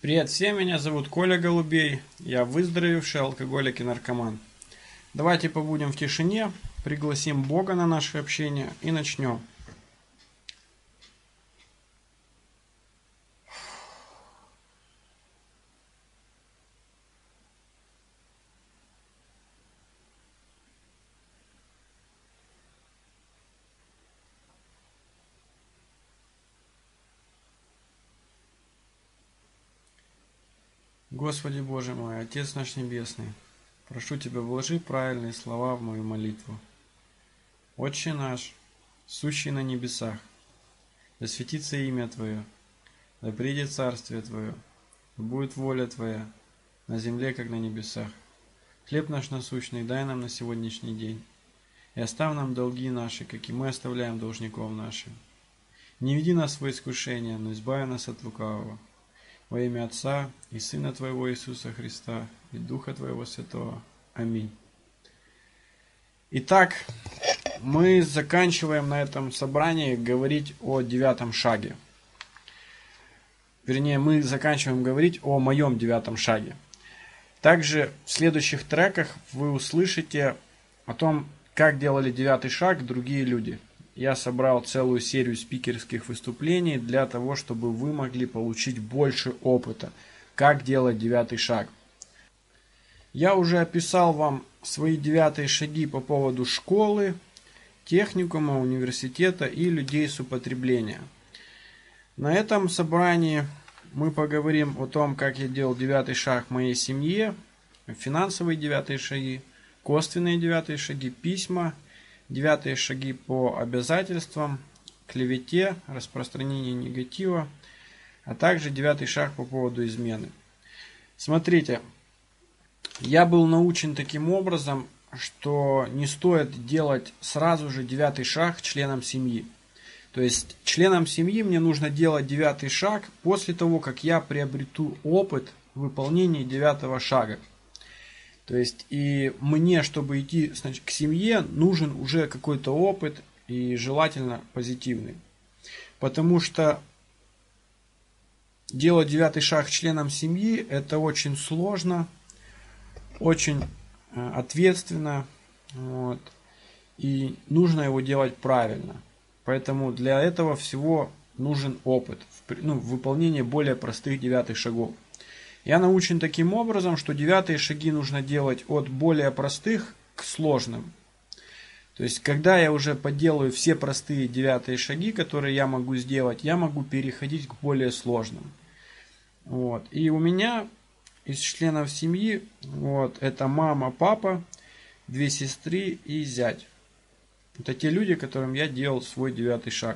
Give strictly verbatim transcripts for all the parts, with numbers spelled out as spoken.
Привет всем, меня зовут Коля Голубей, я выздоровевший алкоголик и наркоман. Давайте побудем в тишине, пригласим Бога на наше общение и начнем. Господи Боже мой, Отец наш Небесный, прошу Тебя, вложи правильные слова в мою молитву. Отче наш, сущий на небесах, да светится имя Твое, да придет царствие Твое, да будет воля Твоя, на земле, как на небесах. Хлеб наш насущный дай нам на сегодняшний день, и оставь нам долги наши, как и мы оставляем должников нашим. Не веди нас в искушение, но избави нас от лукавого. Во имя Отца и Сына Твоего Иисуса Христа и Духа Твоего Святого. Аминь. Итак, мы заканчиваем на этом собрании говорить о девятом шаге. Вернее, мы заканчиваем говорить о моем девятом шаге. Также в следующих треках вы услышите о том, как делали девятый шаг другие люди. Я собрал целую серию спикерских выступлений для того, чтобы вы могли получить больше опыта, как делать девятый шаг. Я уже описал вам свои девятые шаги по поводу школы, техникума, университета и людей с употребления. На этом собрании мы поговорим о том, как я делал девятый шаг в моей семье, финансовые девятые шаги, косвенные девятые шаги, письма, девятые шаги по обязательствам, клевете, распространению негатива, а также девятый шаг по поводу измены. Смотрите, я был научен таким образом, что не стоит делать сразу же девятый шаг членам семьи. То есть членам семьи мне нужно делать девятый шаг после того, как я приобрету опыт выполнения девятого шага. То есть и мне, чтобы идти значит, к семье, нужен уже какой-то опыт и желательно позитивный. Потому что делать девятый шаг членам семьи это очень сложно, очень ответственно, вот, и нужно его делать правильно. Поэтому для этого всего нужен опыт, ну, в выполнении более простых девятых шагов. Я научен таким образом, что девятые шаги нужно делать от более простых к сложным. То есть, когда я уже поделаю все простые девятые шаги, которые я могу сделать, я могу переходить к более сложным. Вот. И у меня из членов семьи, вот, это мама, папа, две сестры и зять. Это те люди, которым я делал свой девятый шаг.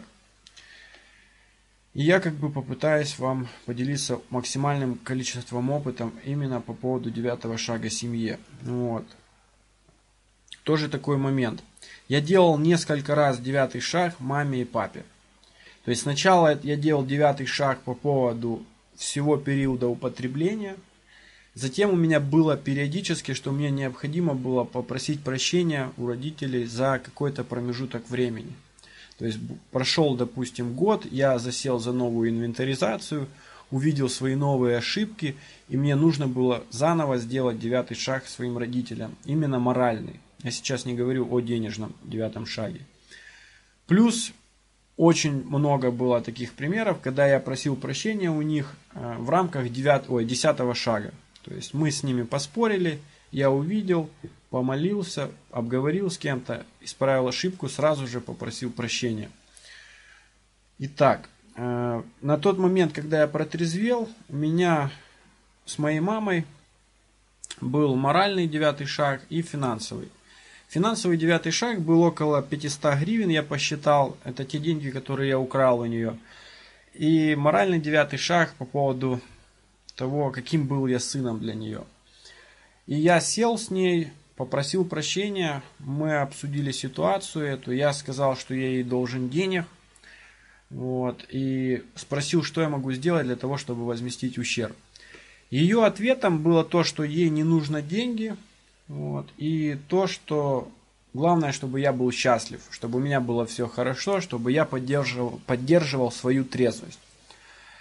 И я как бы попытаюсь вам поделиться максимальным количеством опытом именно по поводу девятого шага семье. Вот. Тоже такой момент. Я делал несколько раз девятый шаг маме и папе. То есть сначала я делал девятый шаг по поводу всего периода употребления. Затем у меня было периодически, что мне необходимо было попросить прощения у родителей за какой-то промежуток времени. То есть прошел, допустим, год, я засел за новую инвентаризацию, увидел свои новые ошибки, и мне нужно было заново сделать девятый шаг своим родителям, именно моральный. Я сейчас не говорю о денежном девятом шаге. Плюс очень много было таких примеров, когда я просил прощения у них в рамках девятого, ой, десятого шага. То есть мы с ними поспорили, я увидел, помолился, обговорил с кем-то, исправил ошибку, сразу же попросил прощения. Итак, э, на тот момент, когда я протрезвел, у меня с моей мамой был моральный девятый шаг и финансовый. Финансовый девятый шаг был около пятьсот гривен, я посчитал, это те деньги, которые я украл у нее. И моральный девятый шаг по поводу того, каким был я сыном для нее. И я сел с ней, попросил прощения, мы обсудили ситуацию эту, я сказал, что я ей должен денег, вот, и спросил, что я могу сделать для того, чтобы возместить ущерб. Ее ответом было то, что ей не нужно деньги, вот, и то, что главное, чтобы я был счастлив, чтобы у меня было все хорошо, чтобы я поддерживал, поддерживал свою трезвость.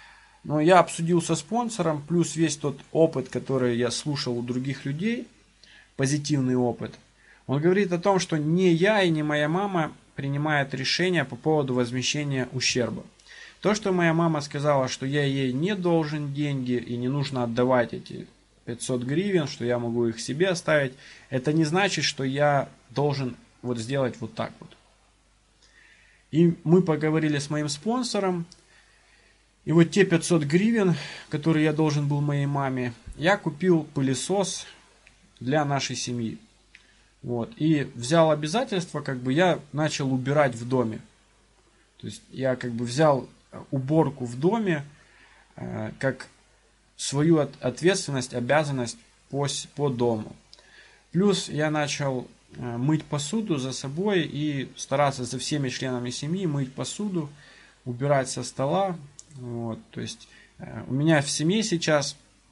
Но я обсудил со спонсором, плюс весь тот опыт, который я слушал у других людей, позитивный опыт. Он говорит о том, что не я и не моя мама принимают решения по поводу возмещения ущерба. То, что моя мама сказала, что я ей не должен деньги и не нужно отдавать эти пятьсот гривен, что я могу их себе оставить, это не значит, что я должен вот сделать вот так вот. И мы поговорили с моим спонсором, и вот те пятьсот гривен, которые я должен был моей маме, я купил пылесос для нашей семьи. Вот. И взял обязательство, как бы я начал убирать в доме. То есть я как бы взял уборку в доме э, как свою от, ответственность, обязанность по, по дому. Плюс я начал э, мыть посуду за собой и стараться за всеми членами семьи мыть посуду, убирать со стола. Вот. То есть э, у меня в семье сейчас,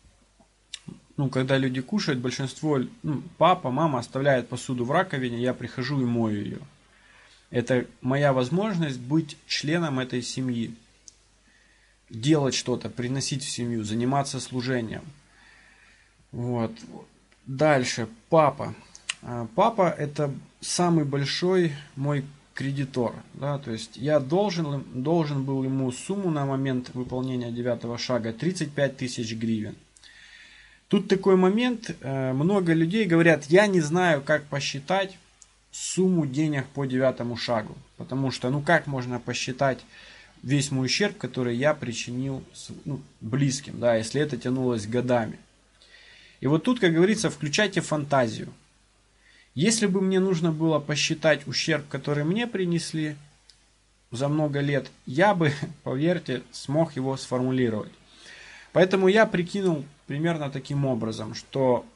ну, когда люди кушают, большинство, ну, папа, мама оставляет посуду в раковине, я прихожу и мою ее. Это моя возможность быть членом этой семьи. Делать что-то, приносить в семью, заниматься служением. Вот. Дальше. Папа. Папа это самый большой мой кредитор. Да? То есть я должен, должен был ему сумму на момент выполнения девятого шага тридцать пять тысяч гривен. Тут такой момент. Много людей говорят, я не знаю, как посчитать сумму денег по девятому шагу. Потому что, ну как можно посчитать весь мой ущерб, который я причинил, ну, близким, да, если это тянулось годами. И вот тут, как говорится, включайте фантазию. Если бы мне нужно было посчитать ущерб, который мне принесли за много лет, я бы, поверьте, смог его сформулировать. Поэтому я прикинул примерно таким образом, что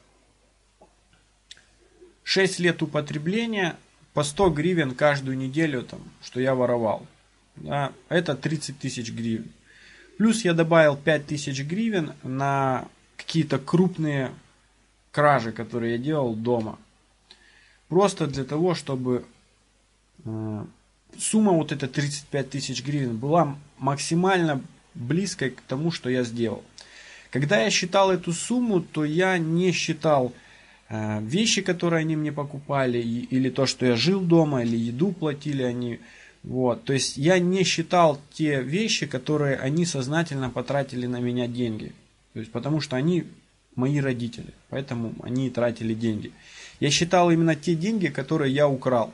шесть лет употребления по сто гривен каждую неделю, там, что я воровал. Да, это тридцать тысяч гривен. Плюс я добавил пять тысяч гривен на какие-то крупные кражи, которые я делал дома. Просто для того, чтобы э, сумма вот эта тридцать пять тысяч гривен была максимально близкой к тому, что я сделал. Когда я считал эту сумму, то я не считал э, вещи, которые они мне покупали, и, или то, что я жил дома, или еду платили они. Вот, то есть я не считал те вещи, которые они сознательно потратили на меня деньги. То есть, потому что они мои родители, поэтому они тратили деньги. Я считал именно те деньги, которые я украл.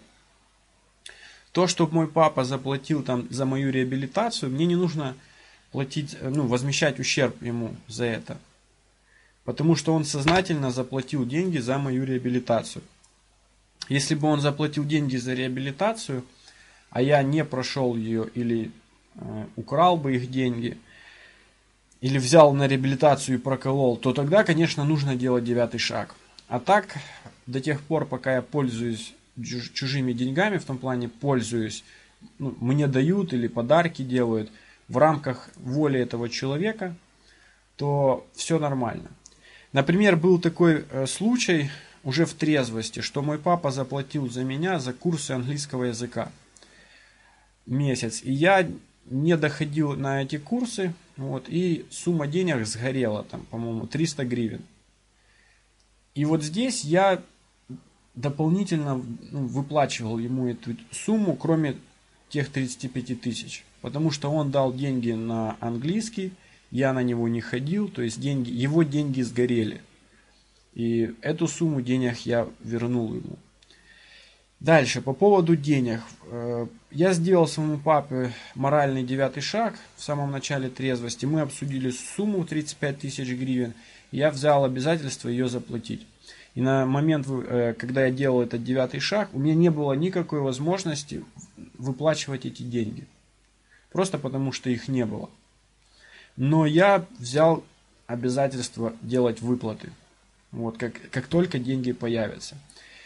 То, что мой папа заплатил там за мою реабилитацию, мне не нужно платить, ну, возмещать ущерб ему за это. Потому что он сознательно заплатил деньги за мою реабилитацию. Если бы он заплатил деньги за реабилитацию, а я не прошел ее или э, украл бы их деньги, или взял на реабилитацию и проколол, то тогда, конечно, нужно делать девятый шаг. А так, до тех пор, пока я пользуюсь чужими деньгами, в том плане пользуюсь, ну, мне дают или подарки делают в рамках воли этого человека, то все нормально. Например, был такой э, случай уже в трезвости, что мой папа заплатил за меня за курсы английского языка. Месяц. И я не доходил на эти курсы, вот, и сумма денег сгорела, там, по-моему, триста гривен. И вот здесь я дополнительно, ну, выплачивал ему эту сумму, кроме тех тридцати пяти тысяч. Потому что он дал деньги на английский, я на него не ходил, то есть деньги, его деньги сгорели. И эту сумму денег я вернул ему. Дальше, по поводу денег. Я сделал своему папе моральный девятый шаг в самом начале трезвости. Мы обсудили сумму тридцать пять тысяч гривен. Я взял обязательство ее заплатить. И на момент, когда я делал этот девятый шаг, у меня не было никакой возможности выплачивать эти деньги. Просто потому, что их не было. Но я взял обязательство делать выплаты. Вот, как, как только деньги появятся.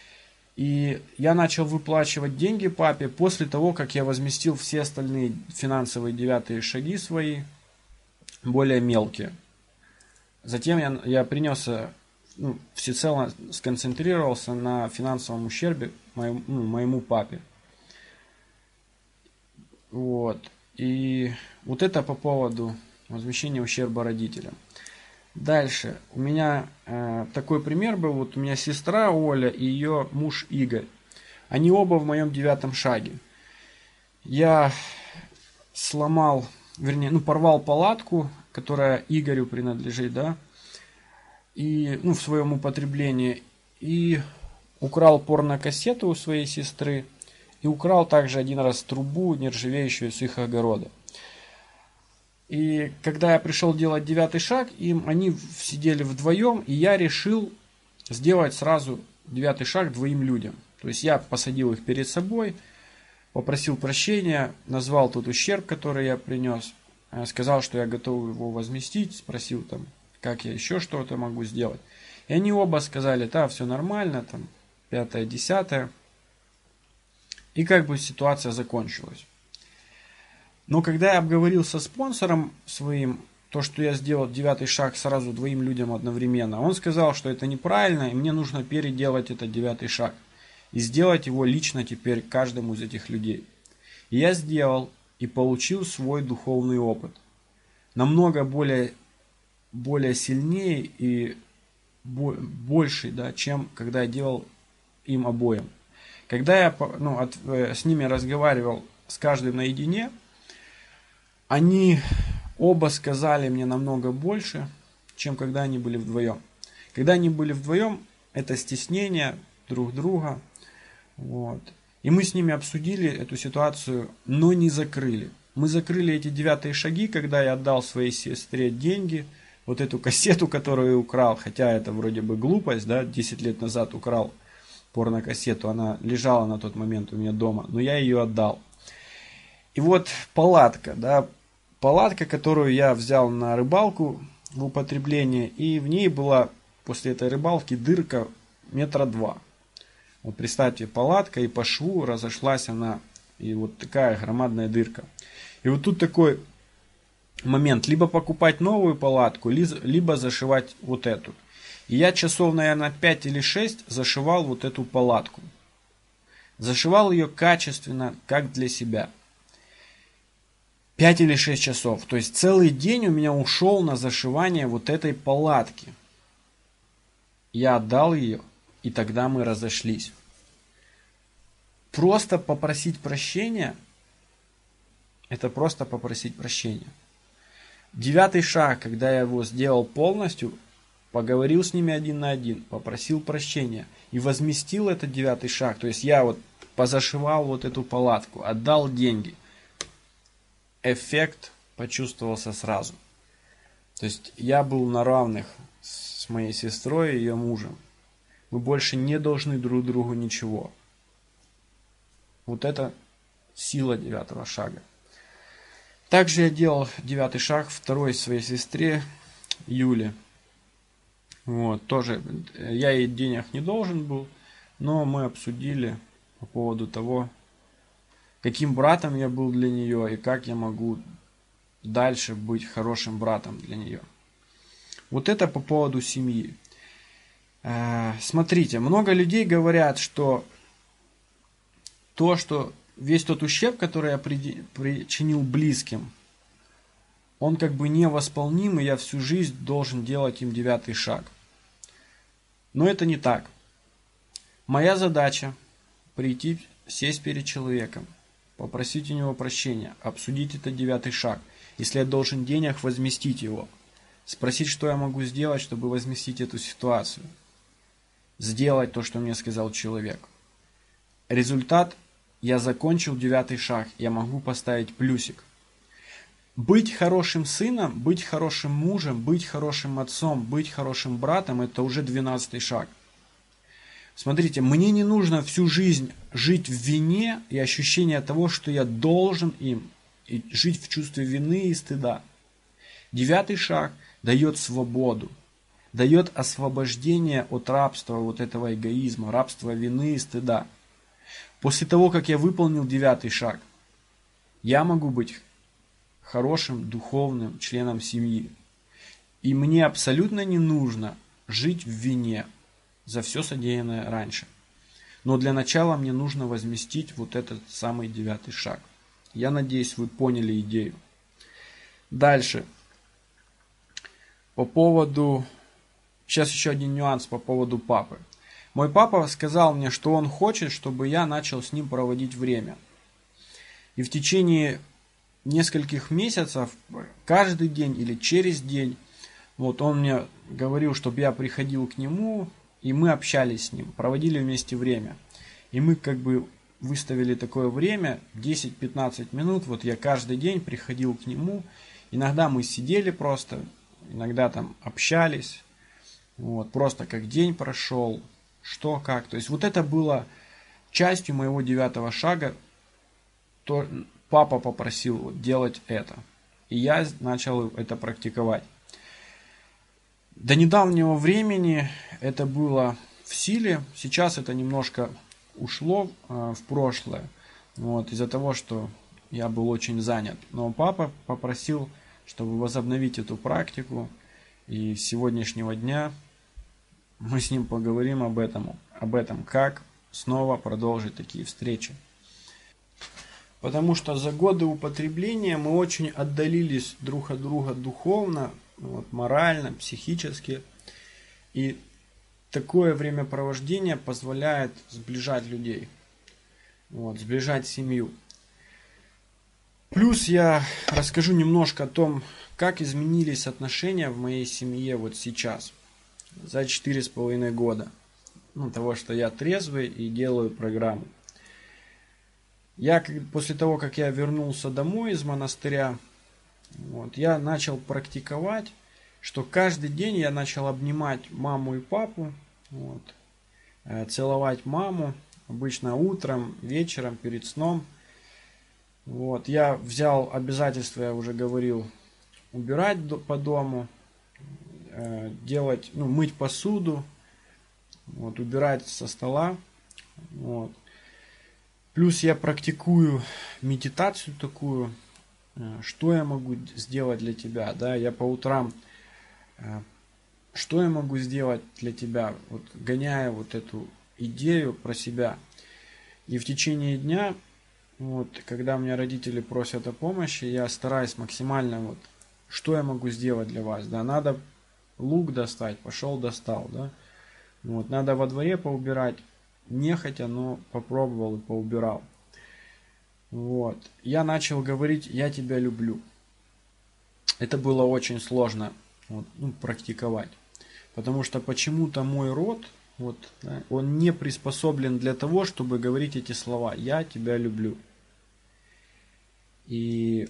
И я начал выплачивать деньги папе после того, как я возместил все остальные финансовые девятые шаги свои, более мелкие. Затем я, я принес, ну, всецело сконцентрировался на финансовом ущербе моему, ну, моему папе. Вот. И вот это по поводу Возмещение ущерба родителям. Дальше. У меня э, такой пример был. Вот у меня сестра Оля и ее муж Игорь. Они оба в моем девятом шаге. Я сломал, вернее, ну, порвал палатку, которая Игорю принадлежит, да, и, ну, в своем употреблении, и украл порнокассету у своей сестры, и украл также один раз трубу нержавеющую с их огорода. И когда я пришел делать девятый шаг, им они сидели вдвоем, и я решил сделать сразу девятый шаг двоим людям. То есть я посадил их перед собой, попросил прощения, назвал тот ущерб, который я принес, сказал, что я готов его возместить, спросил там, как я еще что-то могу сделать. И они оба сказали, да, все нормально, там, пятое, десятое. И как бы ситуация закончилась. Но когда я обговорил со спонсором своим, то, что я сделал девятый шаг сразу двоим людям одновременно, он сказал, что это неправильно, и мне нужно переделать этот девятый шаг. И сделать его лично теперь каждому из этих людей. И я сделал и получил свой духовный опыт. Намного более, более сильнее и больший, да, чем когда я делал им обоим. Когда я ну, от, с ними разговаривал с каждым наедине, они оба сказали мне намного больше, чем когда они были вдвоем. Когда они были вдвоем, это стеснение друг друга. Вот. И мы с ними обсудили эту ситуацию, но не закрыли. Мы закрыли эти девятые шаги, когда я отдал своей сестре деньги, вот эту кассету, которую я украл, хотя это вроде бы глупость, да, десять лет назад украл порнокассету, она лежала на тот момент у меня дома, но я ее отдал. И вот палатка, да, палатка, которую я взял на рыбалку в употребление, и в ней была после этой рыбалки дырка метра два. Вот представьте, палатка, и по шву разошлась она, и вот такая громадная дырка. И вот тут такой момент, либо покупать новую палатку, либо зашивать вот эту. И я часов, наверное, пять или шесть зашивал вот эту палатку. Зашивал ее качественно, как для себя. пять или шесть часов. То есть целый день у меня ушел на зашивание вот этой палатки. Я отдал ее, и тогда мы разошлись. Просто попросить прощения, это просто попросить прощения. Девятый шаг, когда я его сделал полностью, поговорил с ними один на один, попросил прощения и возместил этот девятый шаг. То есть я вот позашивал вот эту палатку, отдал деньги. Эффект почувствовался сразу. То есть я был на равных с моей сестрой и ее мужем. Мы больше не должны друг другу ничего. Вот это сила девятого шага. Также я делал девятый шаг второй своей сестре Юле. Вот, тоже я ей денег не должен был, но мы обсудили по поводу того, каким братом я был для нее и как я могу дальше быть хорошим братом для нее. Вот это по поводу семьи. Смотрите, много людей говорят, что то, что весь тот ущерб, который я причинил близким, он как бы невосполним, и я всю жизнь должен делать им девятый шаг. Но это не так. Моя задача прийти, сесть перед человеком, попросить у него прощения, обсудить этот девятый шаг. Если я должен денег, возместить его. Спросить, что я могу сделать, чтобы возместить эту ситуацию. Сделать то, что мне сказал человек. Результат: я закончил девятый шаг, я могу поставить плюсик. Быть хорошим сыном, быть хорошим мужем, быть хорошим отцом, быть хорошим братом — это уже двенадцатый шаг. Смотрите, мне не нужно всю жизнь жить в вине и ощущение того, что я должен им, и жить в чувстве вины и стыда. Девятый шаг дает свободу, дает освобождение от рабства, вот этого эгоизма, рабства вины и стыда. После того, как я выполнил девятый шаг, я могу быть хорошим духовным членом семьи. И мне абсолютно не нужно жить в вине за все содеянное раньше. Но для начала мне нужно возместить вот этот самый девятый шаг. Я надеюсь, вы поняли идею. Дальше. по поводу... Сейчас еще один нюанс по поводу папы. Мой папа сказал мне, что он хочет, чтобы я начал с ним проводить время. И в течение нескольких месяцев, каждый день или через день, вот он мне говорил, чтобы я приходил к нему, и мы общались с ним, проводили вместе время. И мы как бы выставили такое время, десять-пятнадцать минут, вот я каждый день приходил к нему. Иногда мы сидели просто, иногда там общались, вот, просто как день прошел, что, как. То есть вот это было частью моего девятого шага, то папа попросил делать это, и я начал это практиковать. До недавнего времени это было в силе, сейчас это немножко ушло э, в прошлое, вот, из-за того, что я был очень занят. Но папа попросил, чтобы возобновить эту практику, и с сегодняшнего дня мы с ним поговорим об этом, об этом, как снова продолжить такие встречи. Потому что за годы употребления мы очень отдалились друг от друга духовно, вот, морально, психически. И такое времяпровождение позволяет сближать людей, вот, сближать семью. Плюс я расскажу немножко о том, как изменились отношения в моей семье вот сейчас, за четыре с половиной года. Ну, того, что я трезвый и делаю программу. Я, после того, как я вернулся домой из монастыря, вот, я начал практиковать, что каждый день я начал обнимать маму и папу, вот, целовать маму, обычно утром, вечером, перед сном. Вот, я взял обязательство, я уже говорил, убирать по дому, делать, ну, мыть посуду, вот, убирать со стола. Вот. Плюс я практикую медитацию такую, что я могу сделать для тебя, да, я по утрам, что я могу сделать для тебя, вот, гоняя вот эту идею про себя. И в течение дня, вот, когда меня родители просят о помощи, я стараюсь максимально, вот, что я могу сделать для вас, да, надо лук достать, пошел достал, да, вот, надо во дворе поубирать, нехотя, но попробовал и поубирал. Вот. Я начал говорить: я тебя люблю. Это было очень сложно, вот, ну, практиковать. Потому что почему-то мой род, вот, да, он не приспособлен для того, чтобы говорить эти слова: я тебя люблю. И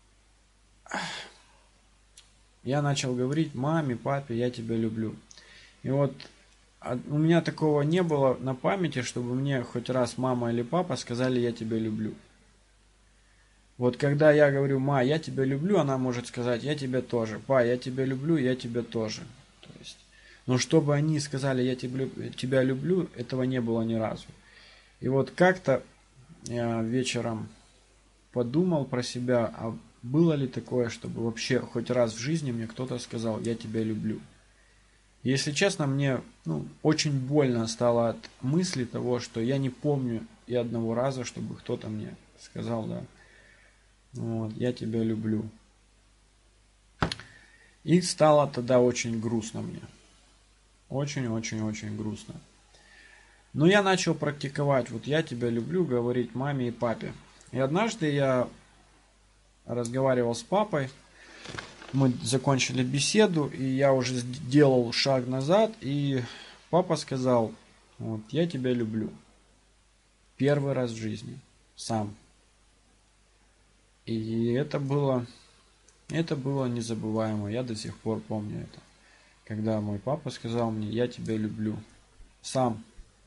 я начал говорить маме, папе: я тебя люблю. И вот у меня такого не было на памяти, чтобы мне хоть раз мама или папа сказали: я тебя люблю. Вот когда я говорю: ма, я тебя люблю, она может сказать: я тебя тоже. Па, я тебя люблю, я тебя тоже. То есть, но чтобы они сказали: я тебя, тебя люблю, этого не было ни разу. И вот как-то я вечером подумал про себя, а было ли такое, чтобы вообще хоть раз в жизни мне кто-то сказал: я тебя люблю. Если честно, мне, ну, очень больно стало от мысли того, что я не помню и одного раза, чтобы кто-то мне сказал: да, вот, я тебя люблю. И стало тогда очень грустно мне. Очень-очень-очень грустно. Но я начал практиковать: вот я тебя люблю, говорить маме и папе. И однажды я разговаривал с папой. Мы закончили беседу, и я уже сделал шаг назад, и папа сказал: вот, я тебя люблю. Первый раз в жизни. Сам. И это было, это было незабываемо. Я до сих пор помню это. Когда мой папа сказал мне: я тебя люблю. Сам.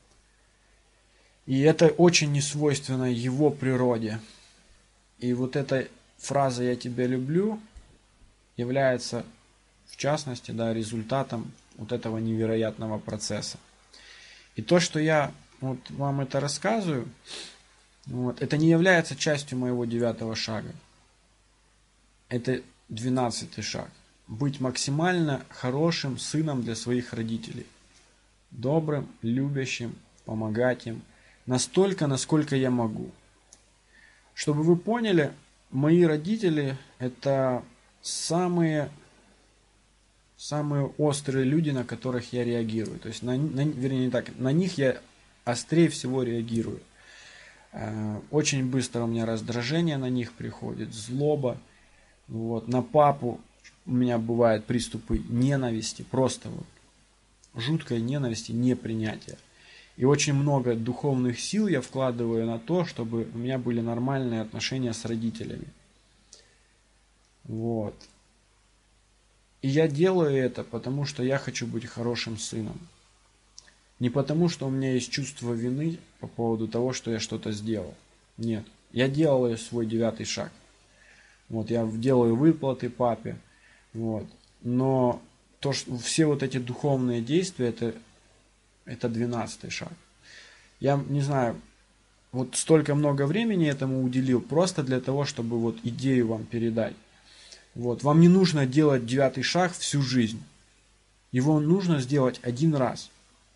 И это очень несвойственно его природе. И вот эта фраза «я тебя люблю» является, в частности, да, результатом вот этого невероятного процесса. И то, что я вот вам это рассказываю, вот, это не является частью моего девятого шага. Это двенадцатый шаг. Быть максимально хорошим сыном для своих родителей. Добрым, любящим, помогать им. Настолько, насколько я могу. Чтобы вы поняли, мои родители — это самые, самые острые люди, на которых я реагирую. То есть, на, на, вернее, не так, на них я острее всего реагирую. Очень быстро у меня раздражение на них приходит, злоба. Вот. На папу у меня бывают приступы ненависти, просто вот жуткой ненависти, непринятия. И очень много духовных сил я вкладываю на то, чтобы у меня были нормальные отношения с родителями. Вот. И я делаю это, потому что я хочу быть хорошим сыном. Не потому, что у меня есть чувство вины по поводу того, что я что-то сделал. Нет. Я делаю свой девятый шаг. Вот, я делаю выплаты папе. Вот. Но то, что все вот эти духовные действия, это, это двенадцатый шаг. Я не знаю, вот столько много времени этому уделил, просто для того, чтобы вот идею вам передать. Вот. Вам не нужно делать девятый шаг всю жизнь. Его нужно сделать один раз.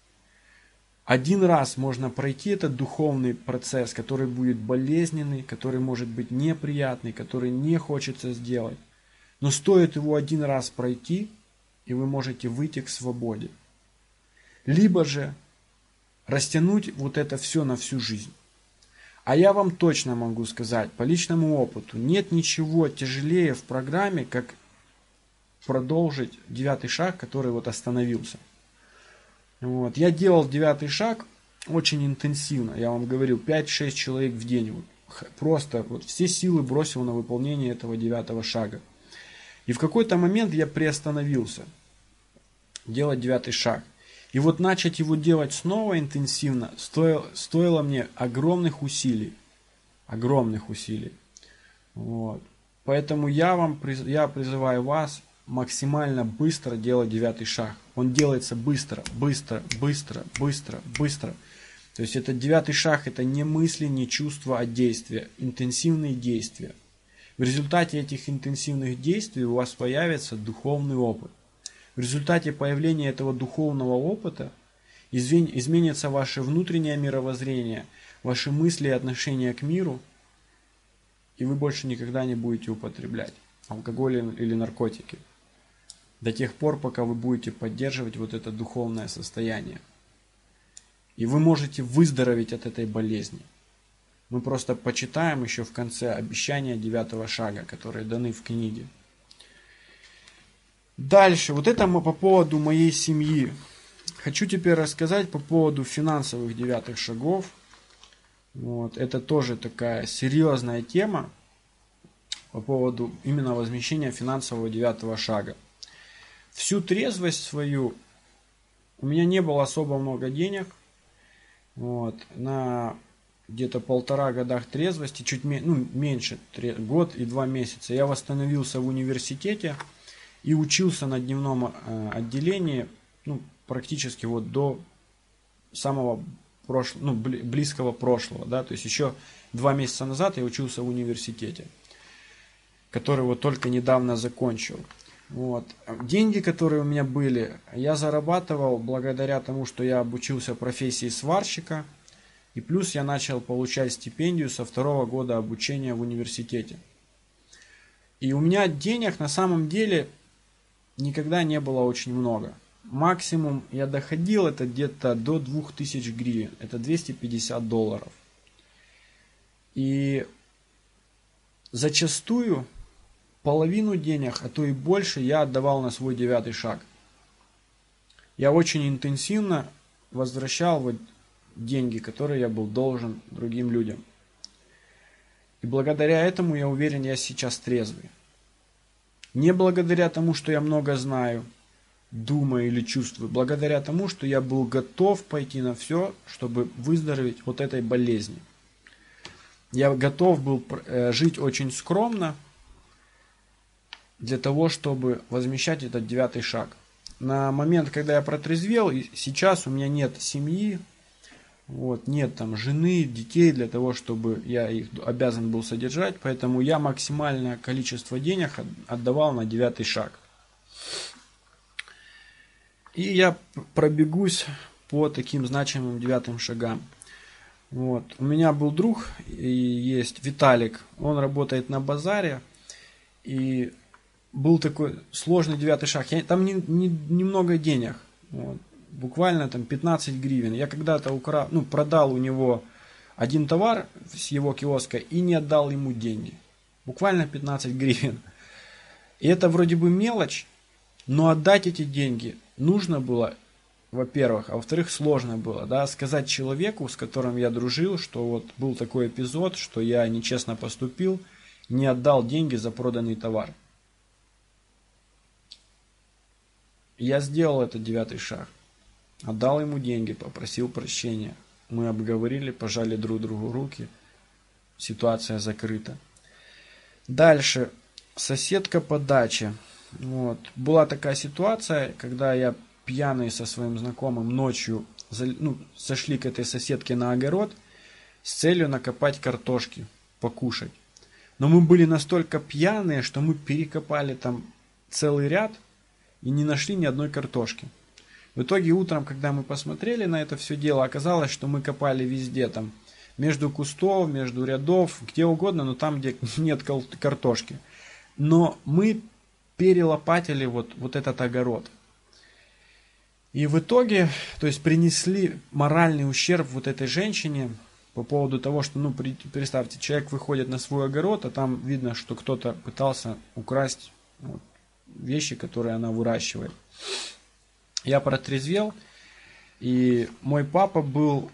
Один раз можно пройти этот духовный процесс, который будет болезненный, который может быть неприятный, который не хочется сделать. Но стоит его один раз пройти, и вы можете выйти к свободе. Либо же растянуть вот это все на всю жизнь. А я вам точно могу сказать, по личному опыту, нет ничего тяжелее в программе, как продолжить девятый шаг, который вот остановился. Вот. Я делал девятый шаг очень интенсивно. Я вам говорил, пять-шесть человек в день. Вот. Просто вот все силы бросил на выполнение этого девятого шага. И в какой-то момент я приостановился делать девятый шаг. И вот начать его делать снова интенсивно стоило, стоило мне огромных усилий. Огромных усилий. Вот. Поэтому я, вам, я призываю вас максимально быстро делать девятый шаг. Он делается быстро, быстро, быстро, быстро, быстро. То есть этот девятый шаг, это не мысли, не чувства, а действия. Интенсивные действия. В результате этих интенсивных действий у вас появится духовный опыт. В результате появления этого духовного опыта изменится ваше внутреннее мировоззрение, ваши мысли и отношения к миру, и вы больше никогда не будете употреблять алкоголь или наркотики. До тех пор, пока вы будете поддерживать вот это духовное состояние. И вы можете выздороветь от этой болезни. Мы просто почитаем еще в конце обещания девятого шага, которые даны в книге. Дальше, вот это по поводу моей семьи. Хочу теперь рассказать по поводу финансовых девятых шагов. Вот, это тоже такая серьезная тема по поводу именно возмещения финансового девятого шага. Всю трезвость свою у меня не было особо много денег. Вот, на где-то полтора годах трезвости, чуть ну, меньше, год и два месяца, я восстановился в университете и учился на дневном отделении, ну, практически вот до самого прошлого, ну, близкого прошлого, да, то есть еще два месяца назад я учился в университете, который вот только недавно закончил. Вот. Деньги, которые у меня были, я зарабатывал благодаря тому, что я обучился профессии сварщика, и плюс я начал получать стипендию со второго года обучения в университете. И у меня денег на самом деле никогда не было очень много. Максимум я доходил это где-то до двух тысяч гривен, это двести пятьдесят долларов. И зачастую половину денег, а то и больше, я отдавал на свой девятый шаг. Я очень интенсивно возвращал вот деньги, которые я был должен другим людям. И благодаря этому, я уверен, я сейчас трезвый. Не благодаря тому, что я много знаю, думаю или чувствую, благодаря тому, что я был готов пойти на все, чтобы выздороветь от этой болезни. Я готов был жить очень скромно, для того, чтобы возмещать этот девятый шаг. На момент, когда я протрезвел, и сейчас у меня нет семьи, вот, нет там жены, детей, для того, чтобы я их обязан был содержать, поэтому я максимальное количество денег отдавал на девятый шаг. И я пробегусь по таким значимым девятым шагам. Вот. У меня был друг, и есть Виталик, он работает на базаре, и был такой сложный девятый шаг. Я, там не, не, немного денег. Вот. Буквально там пятнадцать гривен. Я когда-то украл, ну, продал у него один товар с его киоска и не отдал ему деньги. Буквально пятнадцать гривен. И это вроде бы мелочь, но отдать эти деньги нужно было, во-первых, а во-вторых, сложно было, да, сказать человеку, с которым я дружил, что вот был такой эпизод, что я нечестно поступил, не отдал деньги за проданный товар. Я сделал этот девятый шаг. Отдал ему деньги, попросил прощения. Мы обговорили, пожали друг другу руки. Ситуация закрыта. Дальше. Соседка по даче. Вот. Была такая ситуация, когда я пьяный со своим знакомым ночью ну, зашли к этой соседке на огород с целью накопать картошки, покушать. Но мы были настолько пьяные, что мы перекопали там целый ряд и не нашли ни одной картошки. В итоге утром, когда мы посмотрели на это все дело, оказалось, что мы копали везде, там, между кустов, между рядов, где угодно, но там, где нет картошки. Но мы перелопатили вот, вот этот огород. И в итоге, то есть принесли моральный ущерб вот этой женщине по поводу того, что, ну, представьте, человек выходит на свой огород, а там видно, что кто-то пытался украсть вот, вещи, которые она выращивает. Я протрезвел, и мой папа был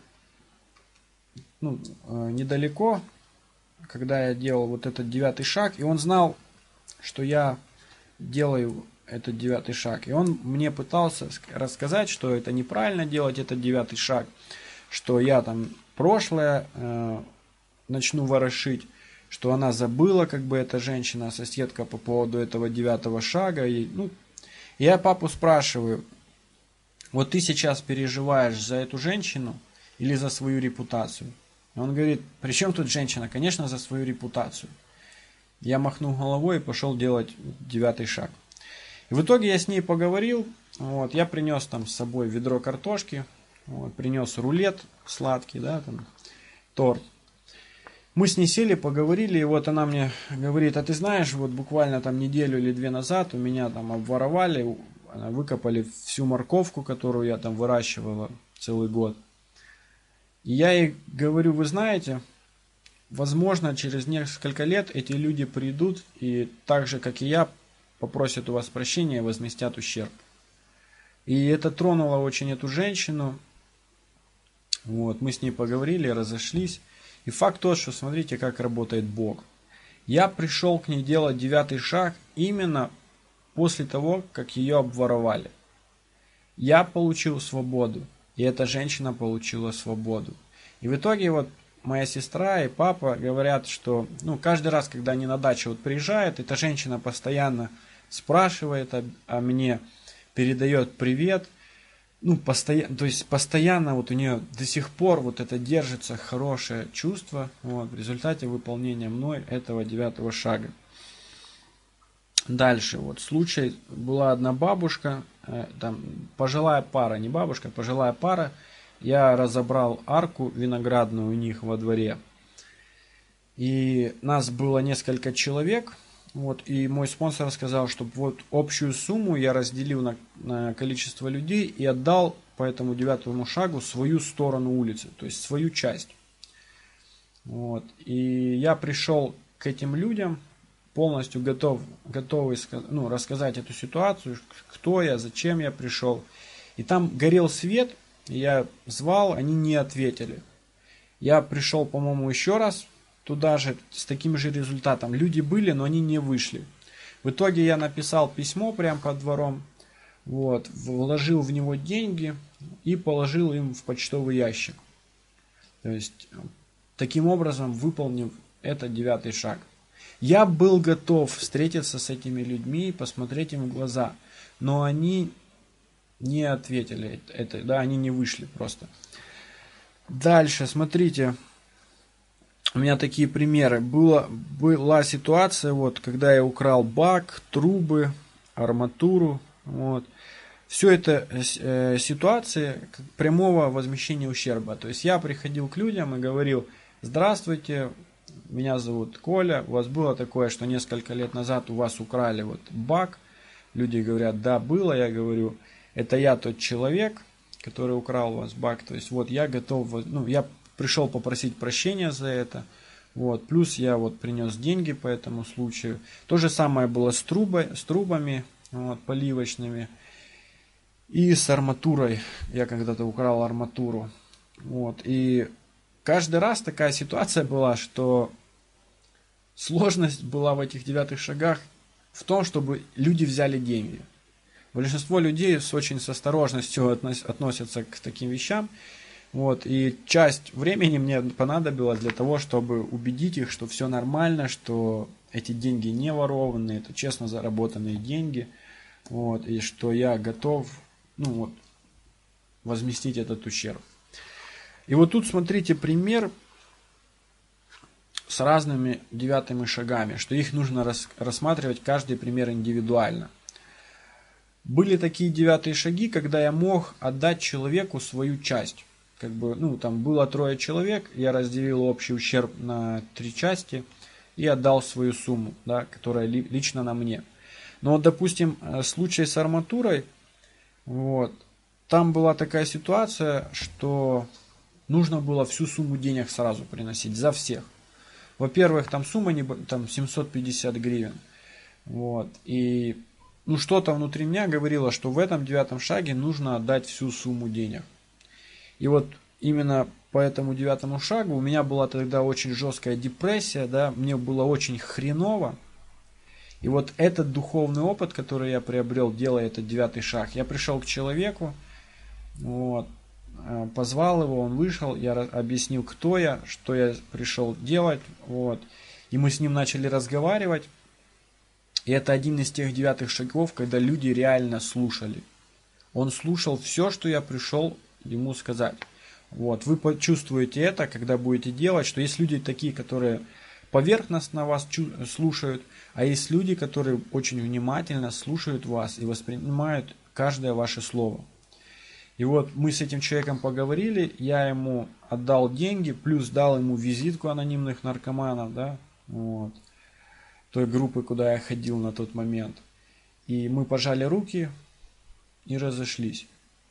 ну, недалеко, когда я делал вот этот девятый шаг, и он знал, что я делаю этот девятый шаг. И он мне пытался рассказать, что это неправильно делать этот девятый шаг, что я там прошлое э, начну ворошить, что она забыла, как бы эта женщина, соседка, по поводу этого девятого шага. И, ну, я папу спрашиваю, вот ты сейчас переживаешь за эту женщину или за свою репутацию? И он говорит, при чем тут женщина? Конечно, за свою репутацию. Я махнул головой и пошел делать девятый шаг. И в итоге я с ней поговорил. Вот, я принес там с собой ведро картошки, вот, принес рулет сладкий, да, там, торт. Мы с ней сели, поговорили, и вот она мне говорит, а ты знаешь, вот буквально там неделю или две назад у меня там обворовали, выкопали всю морковку, которую я там выращивала целый год. И я ей говорю, вы знаете, возможно, через несколько лет эти люди придут и так же, как и я, попросят у вас прощения и возместят ущерб. И это тронуло очень эту женщину. Вот, мы с ней поговорили, разошлись. И факт тот, что смотрите, как работает Бог. Я пришел к ней делать девятый шаг именно после того, как ее обворовали. Я получил свободу, и эта женщина получила свободу. И в итоге вот моя сестра и папа говорят, что ну, каждый раз, когда они на дачу вот приезжают, эта женщина постоянно спрашивает о, о мне, передает привет. Ну, постоянно, то есть постоянно вот у нее до сих пор вот это держится хорошее чувство вот, в результате выполнения мной этого девятого шага. Дальше вот случай, была одна бабушка, э, там пожилая пара, не бабушка, пожилая пара, я разобрал арку виноградную у них во дворе, и нас было несколько человек, вот, и мой спонсор сказал, что вот общую сумму я разделил на, на количество людей и отдал по этому девятому шагу свою сторону улицы, то есть свою часть. Вот, и я пришел к этим людям, полностью готов, готовый ну, рассказать эту ситуацию, кто я, зачем я пришел. И там горел свет, я звал, они не ответили. Я пришел, по-моему, еще раз туда же, с таким же результатом. Люди были, но они не вышли. В итоге я написал письмо прямо под двором, вот, вложил в него деньги и положил им в почтовый ящик. То есть, таким образом, выполнив этот девятый шаг. Я был готов встретиться с этими людьми, посмотреть им в глаза, но они не ответили, это, да, они не вышли просто. Дальше, смотрите, у меня такие примеры. Была, была ситуация, вот, когда я украл бак, трубы, арматуру, вот. Все это э, ситуации прямого возмещения ущерба. То есть я приходил к людям и говорил, здравствуйте, меня зовут Коля. У вас было такое, что несколько лет назад у вас украли вот бак? Люди говорят, да, было. Я говорю, это я тот человек, который украл у вас бак. То есть вот я готов, ну, я пришел попросить прощения за это. Вот, плюс я вот принес деньги по этому случаю. То же самое было с, трубой, с трубами вот, поливочными. И с арматурой. Я когда-то украл арматуру. Вот, и каждый раз такая ситуация была, что сложность была в этих девятых шагах в том, чтобы люди взяли деньги. Большинство людей с очень с осторожностью относятся к таким вещам. Вот, и часть времени мне понадобилось для того, чтобы убедить их, что все нормально, что эти деньги не ворованные, это честно заработанные деньги. Вот, и что я готов, ну, вот, возместить этот ущерб. И вот тут смотрите пример с разными девятыми шагами, что их нужно рас, рассматривать каждый пример индивидуально. Были такие девятые шаги, когда я мог отдать человеку свою часть. Как бы, ну, там было трое человек, я разделил общий ущерб на три части и отдал свою сумму, да, которая ли, лично на мне. Но вот, допустим, случай с арматурой, вот, там была такая ситуация, что нужно было всю сумму денег сразу приносить за всех. Во-первых, там сумма не, там семьсот пятьдесят гривен. Вот, и ну, что-то внутри меня говорило, что в этом девятом шаге нужно отдать всю сумму денег. И вот именно по этому девятому шагу у меня была тогда очень жесткая депрессия, да, мне было очень хреново. И вот этот духовный опыт, который я приобрел, делая этот девятый шаг, я пришел к человеку, вот, позвал его, он вышел, я объяснил, кто я, что я пришел делать, вот, и мы с ним начали разговаривать. И это один из тех девятых шагов, когда люди реально слушали. Он слушал все, что я пришел ему сказать. Вот, вы почувствуете это, когда будете делать, что есть люди такие, которые поверхностно вас слушают, а есть люди, которые очень внимательно слушают вас и воспринимают каждое ваше слово. И вот мы с этим человеком поговорили, я ему отдал деньги, плюс дал ему визитку анонимных наркоманов, да, вот, той группы, куда я ходил на тот момент. И мы пожали руки и разошлись.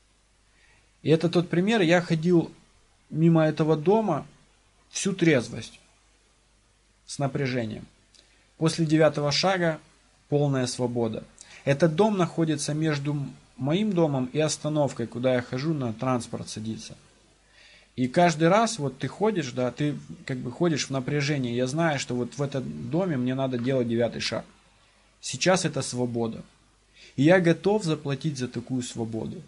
И это тот пример, я ходил мимо этого дома всю трезвость, с напряжением. После девятого шага полная свобода. Этот дом находится между моим домом и остановкой, куда я хожу на транспорт садиться. И каждый раз вот ты ходишь, да, ты как бы ходишь в напряжении. Я знаю, что вот в этом доме мне надо делать девятый шаг. Сейчас это свобода. И я готов заплатить за такую свободу.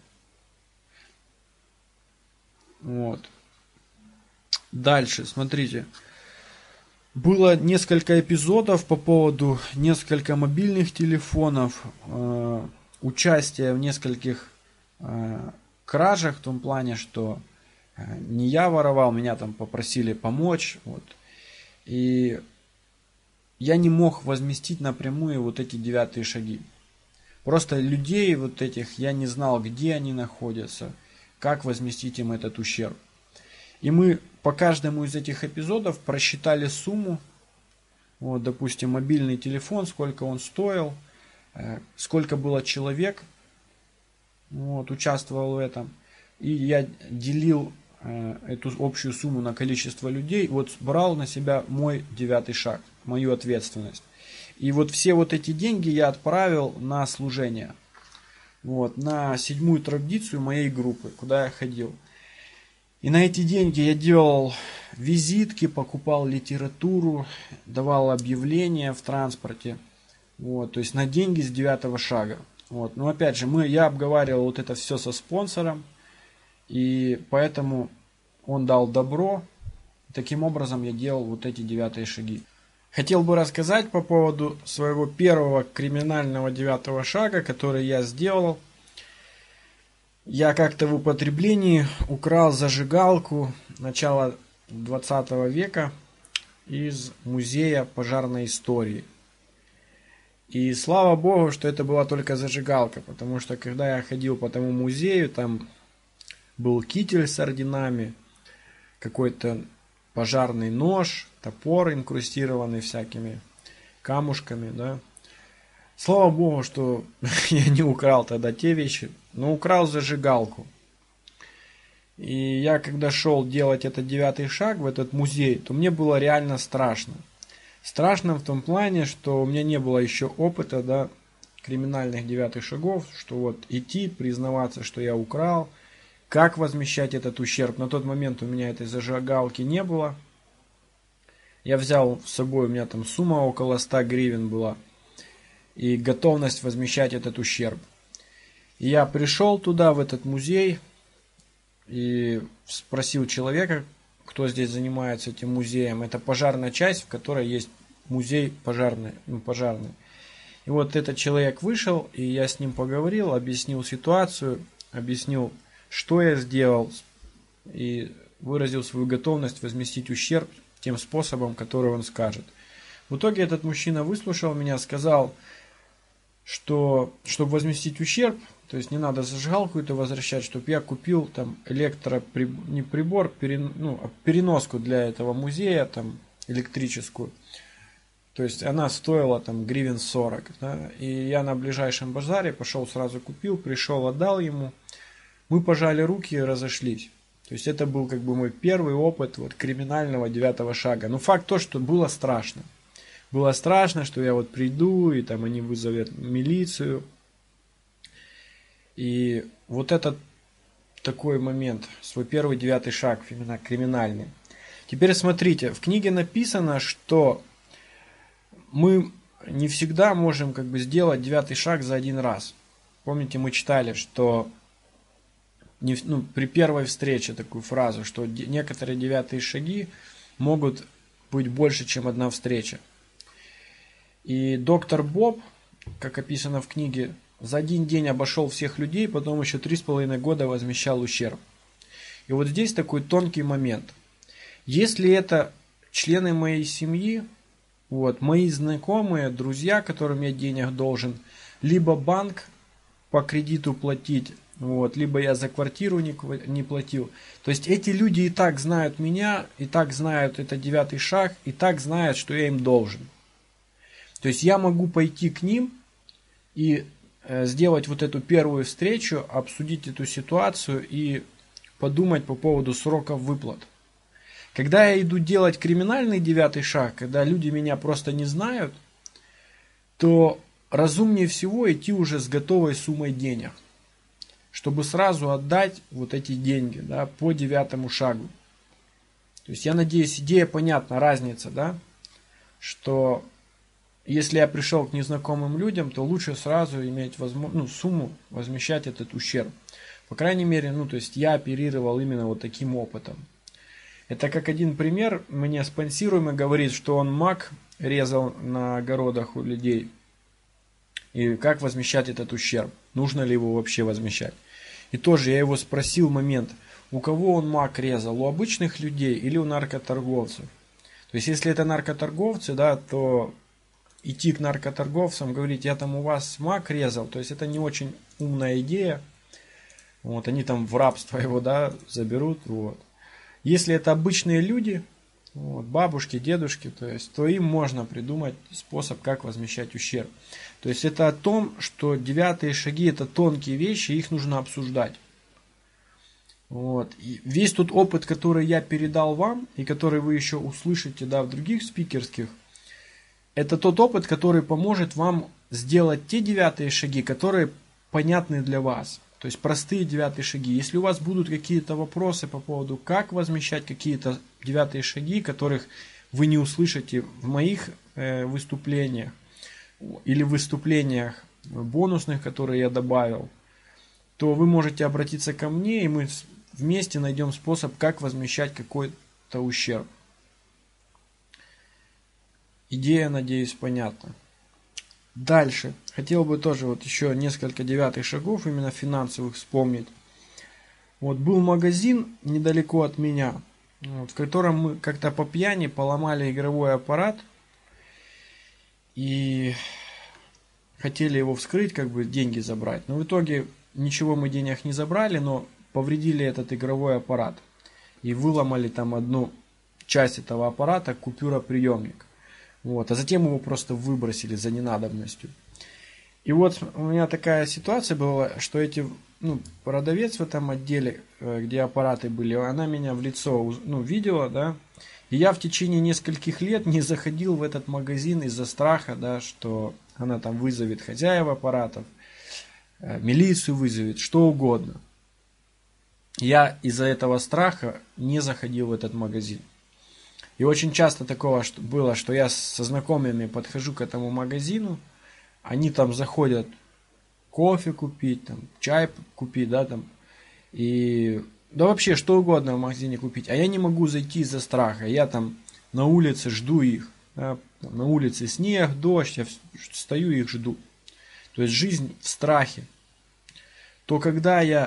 Вот. Дальше, смотрите. Было несколько эпизодов по поводу нескольких мобильных телефонов, э, участие в нескольких э, кражах, в том плане, что э, не я воровал, меня там попросили помочь. Вот. И я не мог возместить напрямую вот эти девятые шаги. Просто людей вот этих я не знал, где они находятся, как возместить им этот ущерб. И мы по каждому из этих эпизодов просчитали сумму. Вот, допустим, мобильный телефон, сколько он стоил, э, сколько было человек, вот, участвовал в этом. И я делил э, эту общую сумму на количество людей. Вот брал на себя мой девятый шаг, мою ответственность. И вот все вот эти деньги я отправил на служение. Вот, на седьмую традицию моей группы, куда я ходил. И на эти деньги я делал визитки, покупал литературу, давал объявления в транспорте. Вот, то есть на деньги с девятого шага. Вот. Но опять же, мы, я обговаривал вот это все со спонсором. И поэтому он дал добро. Таким образом я делал вот эти девятые шаги. Хотел бы рассказать по поводу своего первого криминального девятого шага, который я сделал. Я как-то в употреблении украл зажигалку начала двадцатого века из музея пожарной истории. И слава богу, что это была только зажигалка, потому что когда я ходил по тому музею, там был китель с орденами, какой-то пожарный нож, топор, инкрустированный всякими камушками, да. Слава богу, что я не украл тогда те вещи, но украл зажигалку. И я, когда шел делать этот девятый шаг в этот музей, то мне было реально страшно. Страшно в том плане, что у меня не было еще опыта, да, криминальных девятых шагов, что вот идти, признаваться, что я украл, как возмещать этот ущерб. На тот момент у меня этой зажигалки не было. Я взял с собой, у меня там сумма около ста гривен была, и готовность возмещать этот ущерб. И я пришел туда, в этот музей, и спросил человека, кто здесь занимается этим музеем. Это пожарная часть, в которой есть музей пожарный, ну, пожарный. И вот этот человек вышел, и я с ним поговорил, объяснил ситуацию, объяснил, что я сделал, и выразил свою готовность возместить ущерб тем способом, который он скажет. В итоге этот мужчина выслушал меня, сказал, что чтобы возместить ущерб, то есть не надо зажигалку это возвращать, чтобы я купил там электроприбор, не прибор, перен, ну, а переноску для этого музея, там электрическую. То есть она стоила там гривен сорок. Да? И я на ближайшем базаре пошел сразу купил, пришел, отдал ему. Мы пожали руки и разошлись. То есть это был как бы мой первый опыт вот, криминального девятого шага. Но факт то, что было страшно. Было страшно, что я вот приду, и там они вызовут милицию. И вот этот такой момент, свой первый девятый шаг, именно криминальный. Теперь смотрите, в книге написано, что мы не всегда можем как бы сделать девятый шаг за один раз. Помните, мы читали, что не, ну, при первой встрече такую фразу, что некоторые девятые шаги могут быть больше, чем одна встреча. И доктор Боб, как описано в книге, за один день обошел всех людей, потом еще три с половиной года возмещал ущерб. И вот здесь такой тонкий момент. Если это члены моей семьи, вот, мои знакомые, друзья, которым я денег должен, либо банк по кредиту платить, вот, либо я за квартиру не, не платил. То есть эти люди и так знают меня, и так знают это девятый шаг, и так знают, что я им должен. То есть я могу пойти к ним и э, сделать вот эту первую встречу, обсудить эту ситуацию и подумать по поводу сроков выплат. Когда я иду делать криминальный девятый шаг, когда люди меня просто не знают, то разумнее всего идти уже с готовой суммой денег, чтобы сразу отдать вот эти деньги, да, по девятому шагу. То есть я надеюсь, идея понятна, разница, да, что если я пришел к незнакомым людям, то лучше сразу иметь возможно, ну, сумму возмещать этот ущерб. По крайней мере, ну, то есть я оперировал именно вот таким опытом. Это как один пример, мне спонсируемый говорит, что он мак резал на огородах у людей. И как возмещать этот ущерб? Нужно ли его вообще возмещать? И тоже я его спросил момент, у кого он мак резал? У обычных людей или у наркоторговцев? То есть если это наркоторговцы, да, то идти к наркоторговцам, говорить, я там у вас мак резал, то есть это не очень умная идея. Вот, они там в рабство его, да, заберут. Вот. Если это обычные люди, вот, бабушки, дедушки, то есть, то им можно придумать способ, как возмещать ущерб. То есть это о том, что девятые шаги это тонкие вещи, их нужно обсуждать. Вот. И весь тот опыт, который я передал вам, и который вы еще услышите, да, в других спикерских, это тот опыт, который поможет вам сделать те девятые шаги, которые понятны для вас. То есть простые девятые шаги. Если у вас будут какие-то вопросы по поводу, как возмещать какие-то девятые шаги, которых вы не услышите в моих э, выступлениях или выступлениях бонусных, которые я добавил, то вы можете обратиться ко мне, и мы вместе найдем способ, как возмещать какой-то ущерб. Идея, надеюсь, понятна. Дальше. Хотел бы тоже вот еще несколько девятых шагов, именно финансовых, вспомнить. Вот был магазин недалеко от меня, вот, в котором мы как-то по пьяни поломали игровой аппарат и хотели его вскрыть, как бы деньги забрать. Но в итоге ничего мы денег не забрали, но повредили этот игровой аппарат и выломали там одну часть этого аппарата купюроприемник. Вот, а затем его просто выбросили за ненадобностью. И вот у меня такая ситуация была, что эти, ну, продавец в этом отделе, где аппараты были, она меня в лицо, ну, видела, да, и я в течение нескольких лет не заходил в этот магазин из-за страха, да, что она там вызовет хозяев аппаратов, милицию вызовет, что угодно. Я из-за этого страха не заходил в этот магазин. И очень часто такого было, что я со знакомыми подхожу к этому магазину, они там заходят кофе купить, там, чай купить, да, там, и да вообще что угодно в магазине купить, а я не могу зайти из-за страха, я там на улице жду их, да, на улице снег, дождь, я стою их жду. То есть жизнь в страхе. То когда я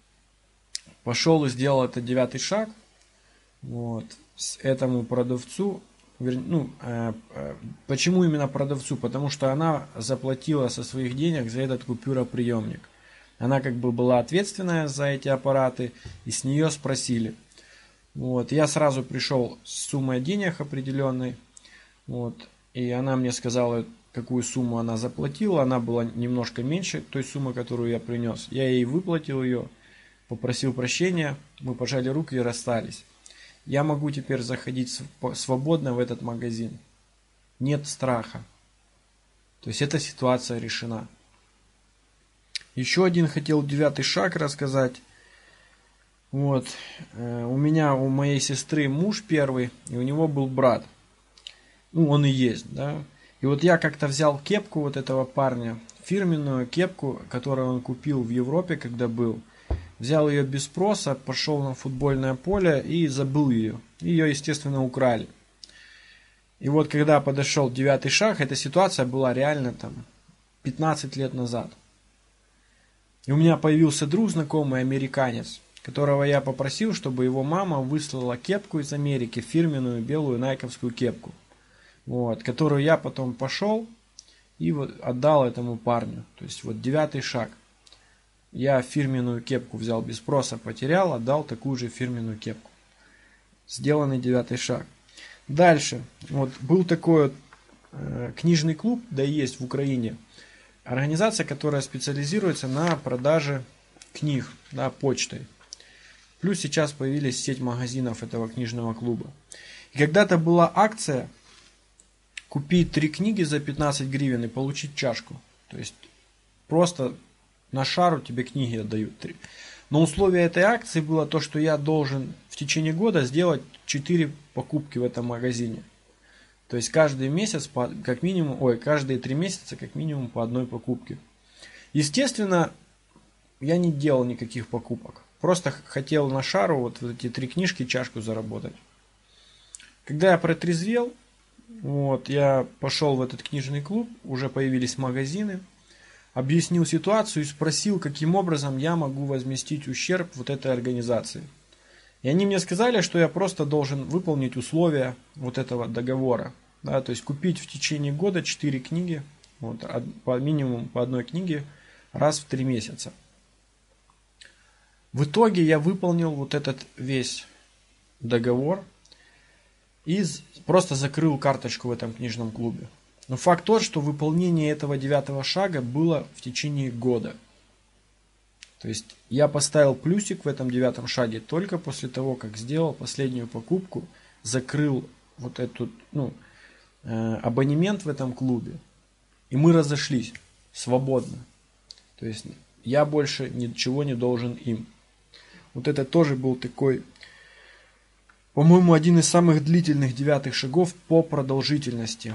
пошел и сделал этот девятый шаг, вот, с этому продавцу, ну, э, э, почему именно продавцу? Потому что она заплатила со своих денег за этот купюроприемник. Она как бы была ответственная за эти аппараты, и с нее спросили. Вот, я сразу пришел с суммой денег определенной, вот, и она мне сказала, какую сумму она заплатила. Она была немножко меньше той суммы, которую я принес. Я ей выплатил ее, попросил прощения, мы пожали руки и расстались. Я могу теперь заходить свободно в этот магазин. Нет страха. То есть эта ситуация решена. Еще один хотел девятый шаг рассказать. Вот. У меня, у моей сестры муж первый, и у него был брат. Ну, он и есть, да. И вот я как-то взял кепку вот этого парня, фирменную кепку, которую он купил в Европе, когда был. Взял ее без спроса, пошел на футбольное поле и забыл ее. Ее, естественно, украли. И вот когда подошел девятый шаг, эта ситуация была реально там пятнадцать лет назад. И у меня появился друг знакомый, американец, которого я попросил, чтобы его мама выслала кепку из Америки, фирменную белую найковскую кепку. Вот, которую я потом пошел и вот отдал этому парню. То есть вот девятый шаг. Я фирменную кепку взял без спроса, потерял, отдал такую же фирменную кепку. Сделанный девятый шаг. Дальше. Вот был такой вот, э, книжный клуб, да и есть в Украине. Организация, которая специализируется на продаже книг, да, почтой. Плюс сейчас появились сеть магазинов этого книжного клуба. И когда-то была акция купить три книги за пятнадцать гривен и получить чашку. То есть просто на шару тебе книги отдают. Но условие этой акции было то, что я должен в течение года сделать четыре покупки в этом магазине. То есть каждый месяц, по, как минимум, ой, каждые три месяца как минимум по одной покупке. Естественно, я не делал никаких покупок. Просто хотел на шару вот, вот эти три книжки чашку заработать. Когда я протрезвел, вот, я пошел в этот книжный клуб, уже появились магазины. Объяснил ситуацию и спросил, каким образом я могу возместить ущерб вот этой организации. И они мне сказали, что я просто должен выполнить условия вот этого договора. Да, то есть купить в течение года четыре книги, вот, по минимуму по одной книге раз в три месяца. В итоге я выполнил вот этот весь договор и просто закрыл карточку в этом книжном клубе. Но факт тот, что выполнение этого девятого шага было в течение года. То есть я поставил плюсик в этом девятом шаге только после того, как сделал последнюю покупку, закрыл вот этот, ну, э, абонемент в этом клубе. И мы разошлись свободно. То есть я больше ничего не должен им. Вот это тоже был такой, по-моему, один из самых длительных девятых шагов по продолжительности.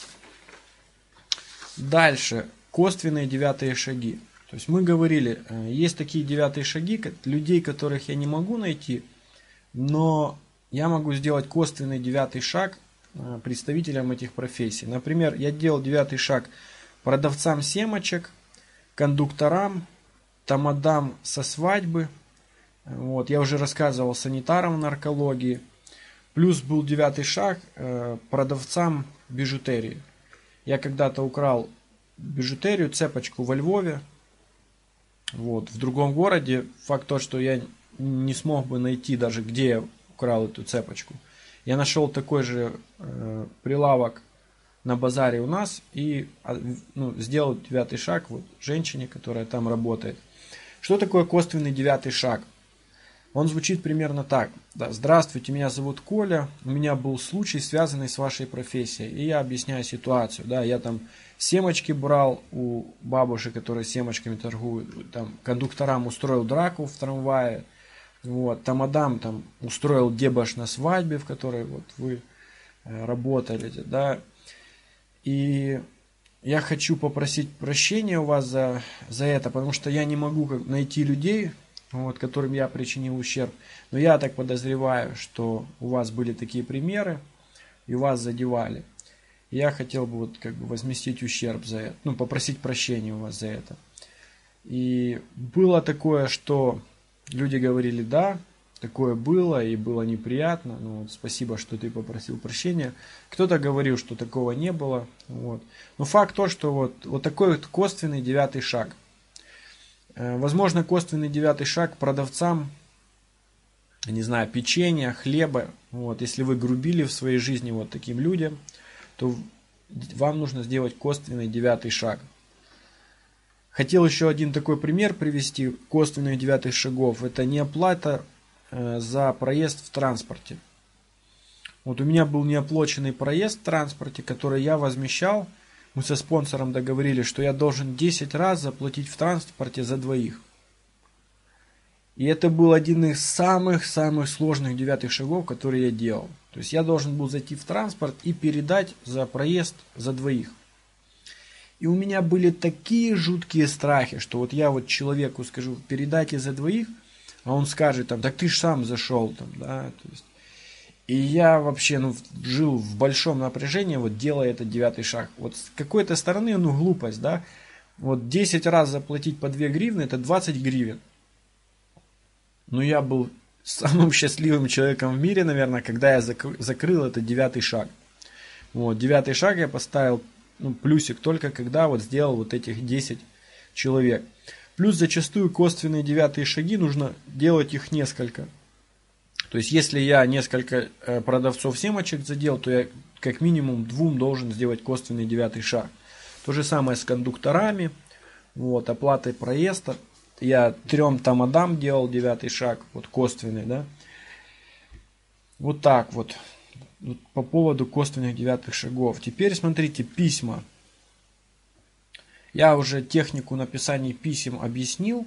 Дальше, косвенные девятые шаги. То есть мы говорили, есть такие девятые шаги, людей, которых я не могу найти, но я могу сделать косвенный девятый шаг представителям этих профессий. Например, я делал девятый шаг продавцам семечек, кондукторам, тамадам со свадьбы. Вот, я уже рассказывал санитарам в наркологии. Плюс был девятый шаг продавцам бижутерии. Я когда-то украл бижутерию, цепочку во Львове, вот, в другом городе. Факт то, что я не смог бы найти даже, где я украл эту цепочку. Я нашел такой же э, прилавок на базаре у нас и ну, сделал девятый шаг вот, женщине, которая там работает. Что такое косвенный девятый шаг? Он звучит примерно так. Да, здравствуйте, меня зовут Коля, у меня был случай, связанный с вашей профессией. И я объясняю ситуацию. Да, я там семечки брал у бабушек, которые семечками торгуют. Там кондукторам устроил драку в трамвае. Вот, тамадам там устроил дебош на свадьбе, в которой вот вы э, работали. Да. И я хочу попросить прощения у вас за, за это, потому что я не могу как, найти людей, вот, которым я причинил ущерб. Но я так подозреваю, что у вас были такие примеры, и вас задевали. И я хотел бы вот как бы возместить ущерб за это, ну, попросить прощения у вас за это. И было такое, что люди говорили, да, такое было, и было неприятно. Ну, вот, спасибо, что ты попросил прощения. Кто-то говорил, что такого не было. Вот. Но факт то, что вот, вот такой вот косвенный девятый шаг. Возможно, косвенный девятый шаг продавцам, не знаю, печенья, хлеба. Вот, если вы грубили в своей жизни вот таким людям, то вам нужно сделать косвенный девятый шаг. Хотел еще один такой пример привести косвенных девятых шагов. Это неоплата э, за проезд в транспорте. Вот у меня был неоплаченный проезд в транспорте, который я возмещал. Мы со спонсором договорились, что я должен десять раз заплатить в транспорте за двоих. И это был один из самых-самых сложных девятых шагов, которые я делал. То есть я должен был зайти в транспорт и передать за проезд за двоих. И у меня были такие жуткие страхи, что вот я вот человеку скажу, передайте за двоих, а он скажет, там, так ты ж сам зашел. Там, да, то есть. И я вообще ну, жил в большом напряжении, вот делая этот девятый шаг. Вот с какой-то стороны, ну, глупость, да. Вот десять раз заплатить по две гривны, это двадцать гривен. Но я был самым счастливым человеком в мире, наверное, когда я закры- закрыл этот девятый шаг. Вот, девятый шаг я поставил, ну, плюсик только когда вот сделал вот этих десять человек. Плюс зачастую косвенные девятые шаги, нужно делать их несколько. То есть, если я несколько продавцов семечек задел, то я как минимум двум должен сделать косвенный девятый шаг. То же самое с кондукторами, вот, оплатой проезда. Я трем тамадам делал девятый шаг, вот косвенный, да. Вот так вот, вот по поводу косвенных девятых шагов. Теперь смотрите, письма. Я уже технику написания писем объяснил.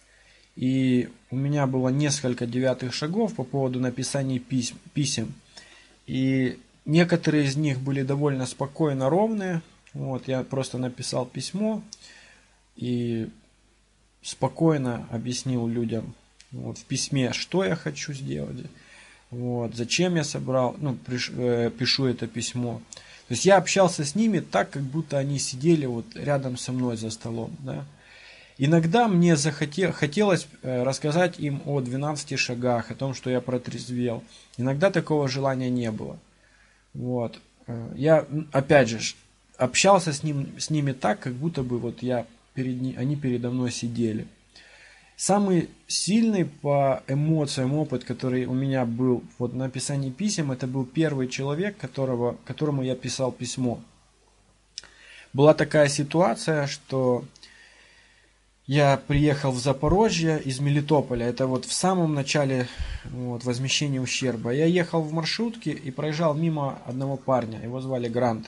И у меня было несколько девятых шагов по поводу написания писем, писем. И некоторые из них были довольно спокойно ровные. Вот, я просто написал письмо и спокойно объяснил людям вот, в письме, что я хочу сделать, вот, зачем я собрал, ну, приш, э, пишу это письмо. То есть я общался с ними так, как будто они сидели вот рядом со мной за столом, да. Иногда мне захотел, хотелось рассказать им о двенадцати шагах, о том, что я протрезвел. Иногда такого желания не было. Вот. Я, опять же, общался с, ним, с ними так, как будто бы вот я перед, они передо мной сидели. Самый сильный по эмоциям опыт, который у меня был вот на написании писем, это был первый человек, которого, которому я писал письмо. Была такая ситуация, что я приехал в Запорожье из Мелитополя, это вот в самом начале вот, возмещения ущерба. Я ехал в маршрутке и проезжал мимо одного парня, его звали Грант.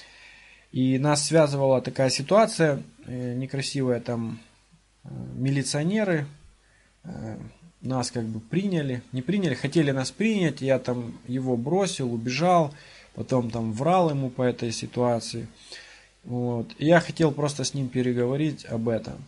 И нас связывала такая ситуация, э, некрасивая, там э, милиционеры э, нас как бы приняли, не приняли, хотели нас принять, я там его бросил, убежал, потом там врал ему по этой ситуации. Вот. И я хотел просто с ним переговорить об этом.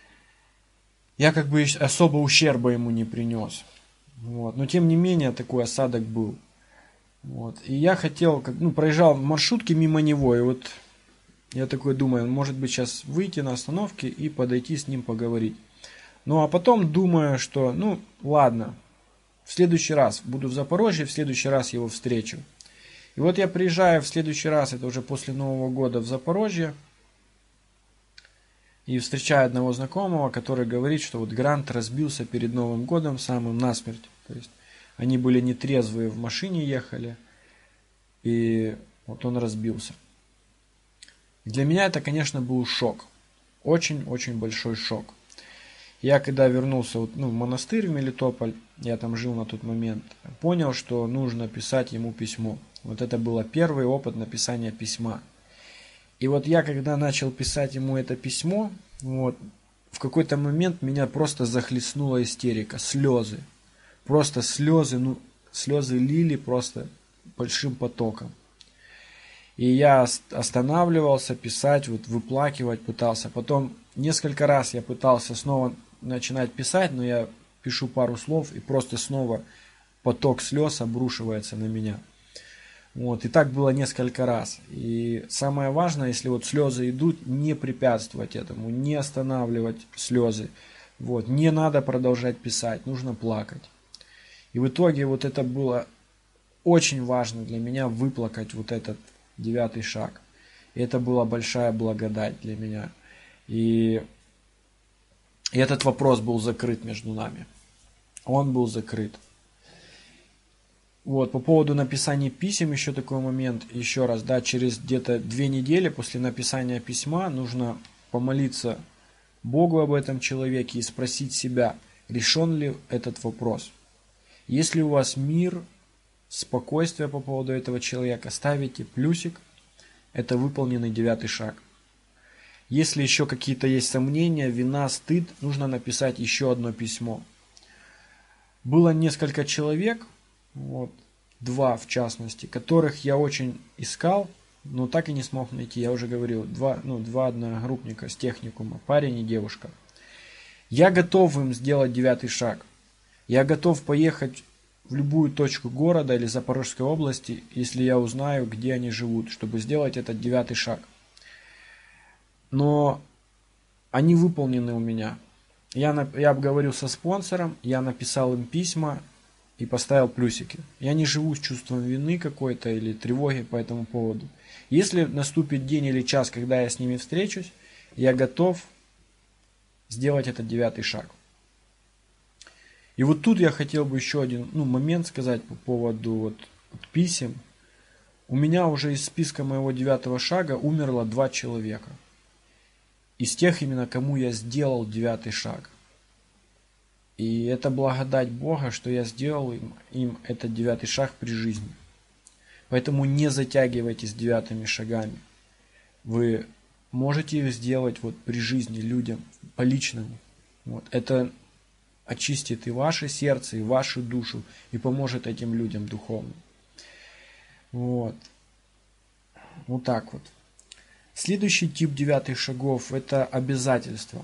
Я как бы особо ущерба ему не принес. Вот. Но тем не менее такой осадок был. Вот. И я хотел, как, ну, проезжал в маршрутке мимо него. И вот я такой думаю, может быть сейчас выйти на остановке и подойти с ним поговорить. Ну а потом думаю, что ну ладно, в следующий раз буду в Запорожье, в следующий раз его встречу. И вот я приезжаю в следующий раз, это уже после Нового года, в Запорожье. И встречаю одного знакомого, который говорит, что вот Грант разбился перед Новым годом самым насмерть. То есть Они были нетрезвые, в машине ехали, и вот он разбился. Для меня это, конечно, был шок. Очень-очень большой шок. Я когда вернулся вот, ну, в монастырь в Мелитополь, я там жил на тот момент, понял, что нужно писать ему письмо. Вот это был первый опыт написания письма. И вот я, когда начал писать ему это письмо, вот, в какой-то момент меня просто захлестнула истерика, слезы. Просто слезы, ну, слезы лили просто большим потоком. И я останавливался писать, вот, выплакивать пытался. Потом несколько раз я пытался снова начинать писать, но я пишу пару слов, и просто снова поток слез обрушивается на меня. Вот, и так было несколько раз. И самое важное, если вот слезы идут, не препятствовать этому, не останавливать слезы. Вот, не надо продолжать писать, нужно плакать. И в итоге вот это было очень важно для меня, выплакать вот этот девятый шаг. И это была большая благодать для меня. И, и этот вопрос был закрыт между нами. Он был закрыт. Вот, по поводу написания писем, еще такой момент, еще раз, да, через где-то две недели после написания письма нужно помолиться Богу об этом человеке и спросить себя, решен ли этот вопрос. Если у вас мир, спокойствие по поводу этого человека, ставите плюсик, это выполненный девятый шаг. Если еще какие-то есть сомнения, вина, стыд, нужно написать еще одно письмо. Было несколько человек, вот, два в частности, которых я очень искал, но так и не смог найти. Я уже говорил, два, ну, два одногруппника с техникума, парень и девушка. Я готов им сделать девятый шаг. Я готов поехать в любую точку города или Запорожской области, если я узнаю, где они живут, чтобы сделать этот девятый шаг. Но они выполнены у меня. Я, я обговорил со спонсором, я написал им письма и поставил плюсики. Я не живу с чувством вины какой-то или тревоги по этому поводу. Если наступит день или час, когда я с ними встречусь, я готов сделать этот девятый шаг. И вот тут я хотел бы еще один ну, момент сказать по поводу вот, писем. У меня уже из списка моего девятого шага умерло два человека. Из тех именно, кому я сделал девятый шаг. И это благодать Бога, что я сделал им, им этот девятый шаг при жизни. Поэтому не затягивайте с девятыми шагами. Вы можете их сделать вот при жизни людям, по-личному. Вот. Это очистит и ваше сердце, и вашу душу, и поможет этим людям духовно. Вот. Вот так вот. Следующий тип девятых шагов – это обязательства.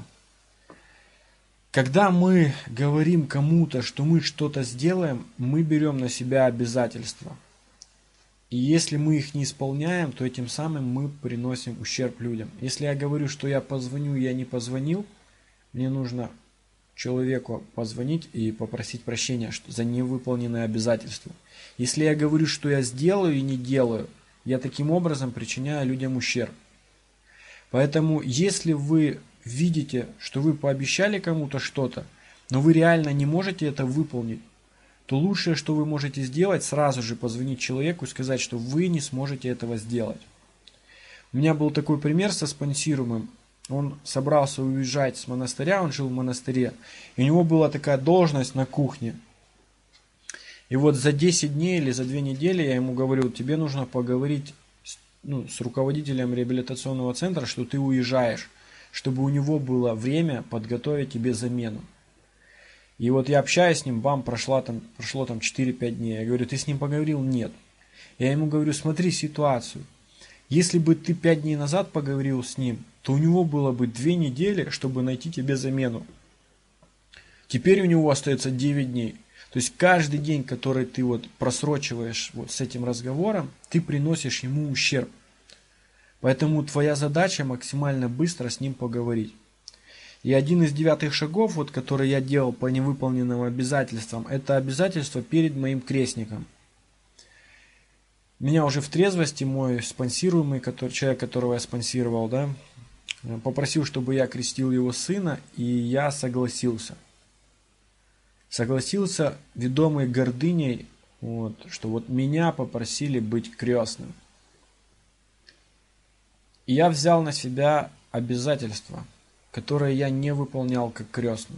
Когда мы говорим кому-то, что мы что-то сделаем, мы берем на себя обязательства. И если мы их не исполняем, то этим самым мы приносим ущерб людям. Если я говорю, что я позвоню, я не позвонил, мне нужно человеку позвонить и попросить прощения за невыполненные обязательства. Если я говорю, что я сделаю и не делаю, я таким образом причиняю людям ущерб. Поэтому, если вы видите, что вы пообещали кому-то что-то, но вы реально не можете это выполнить, то лучшее, что вы можете сделать, сразу же позвонить человеку и сказать, что вы не сможете этого сделать. У меня был такой пример со спонсируемым. Он собрался уезжать с монастыря, он жил в монастыре, и у него была такая должность на кухне. И вот за десять дней или за две недели я ему говорю, тебе нужно поговорить с, ну, с руководителем реабилитационного центра, что ты уезжаешь, чтобы у него было время подготовить тебе замену. И вот я общаюсь с ним, бам, прошло там, прошло там четыре-пять дней. Я говорю, ты с ним поговорил? Нет. Я ему говорю, смотри ситуацию. Если бы ты пять дней назад поговорил с ним, то у него было бы две недели, чтобы найти тебе замену. Теперь у него остается девять дней. То есть каждый день, который ты вот просрочиваешь вот с этим разговором, ты приносишь ему ущерб. Поэтому твоя задача максимально быстро с ним поговорить. И один из девятых шагов, вот, который я делал по невыполненным обязательствам, это обязательство перед моим крестником. Меня уже в трезвости мой спонсируемый, который, человек, которого я спонсировал, да, попросил, чтобы я крестил его сына, и я согласился. Согласился, ведомый гордыней, вот, что вот меня попросили быть крестным. И я взял на себя обязательства, которые я не выполнял как крестный.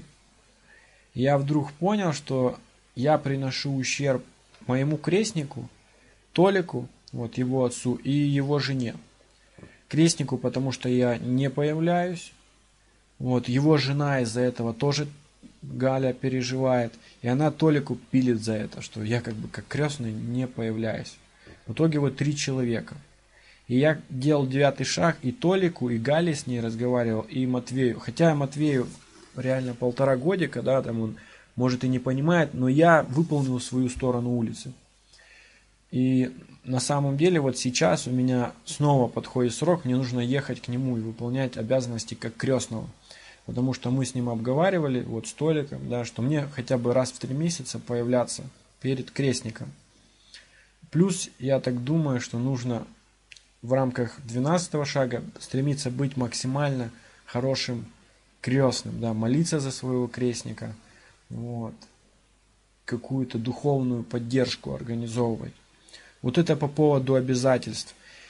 Я вдруг понял, что я приношу ущерб моему крестнику, Толику, вот его отцу, и его жене. Крестнику, потому что я не появляюсь. Вот, его жена из-за этого тоже, Галя, переживает. И она Толику пилит за это, что я как бы как крестный не появляюсь. В итоге вот три человека. И я делал девятый шаг и Толику, и Гале с ней разговаривал, и Матвею. Хотя Матвею реально полтора годика, да, там он может и не понимает, но я выполнил свою сторону улицы. И на самом деле вот сейчас у меня снова подходит срок, мне нужно ехать к нему и выполнять обязанности как крестного. Потому что мы с ним обговаривали, вот с Толиком, да, что мне хотя бы раз в три месяца появляться перед крестником. Плюс я так думаю, что нужно в рамках двенадцатого шага стремиться быть максимально хорошим крестным, да, молиться за своего крестника, вот, какую-то духовную поддержку организовывать. Вот это по поводу обязательств.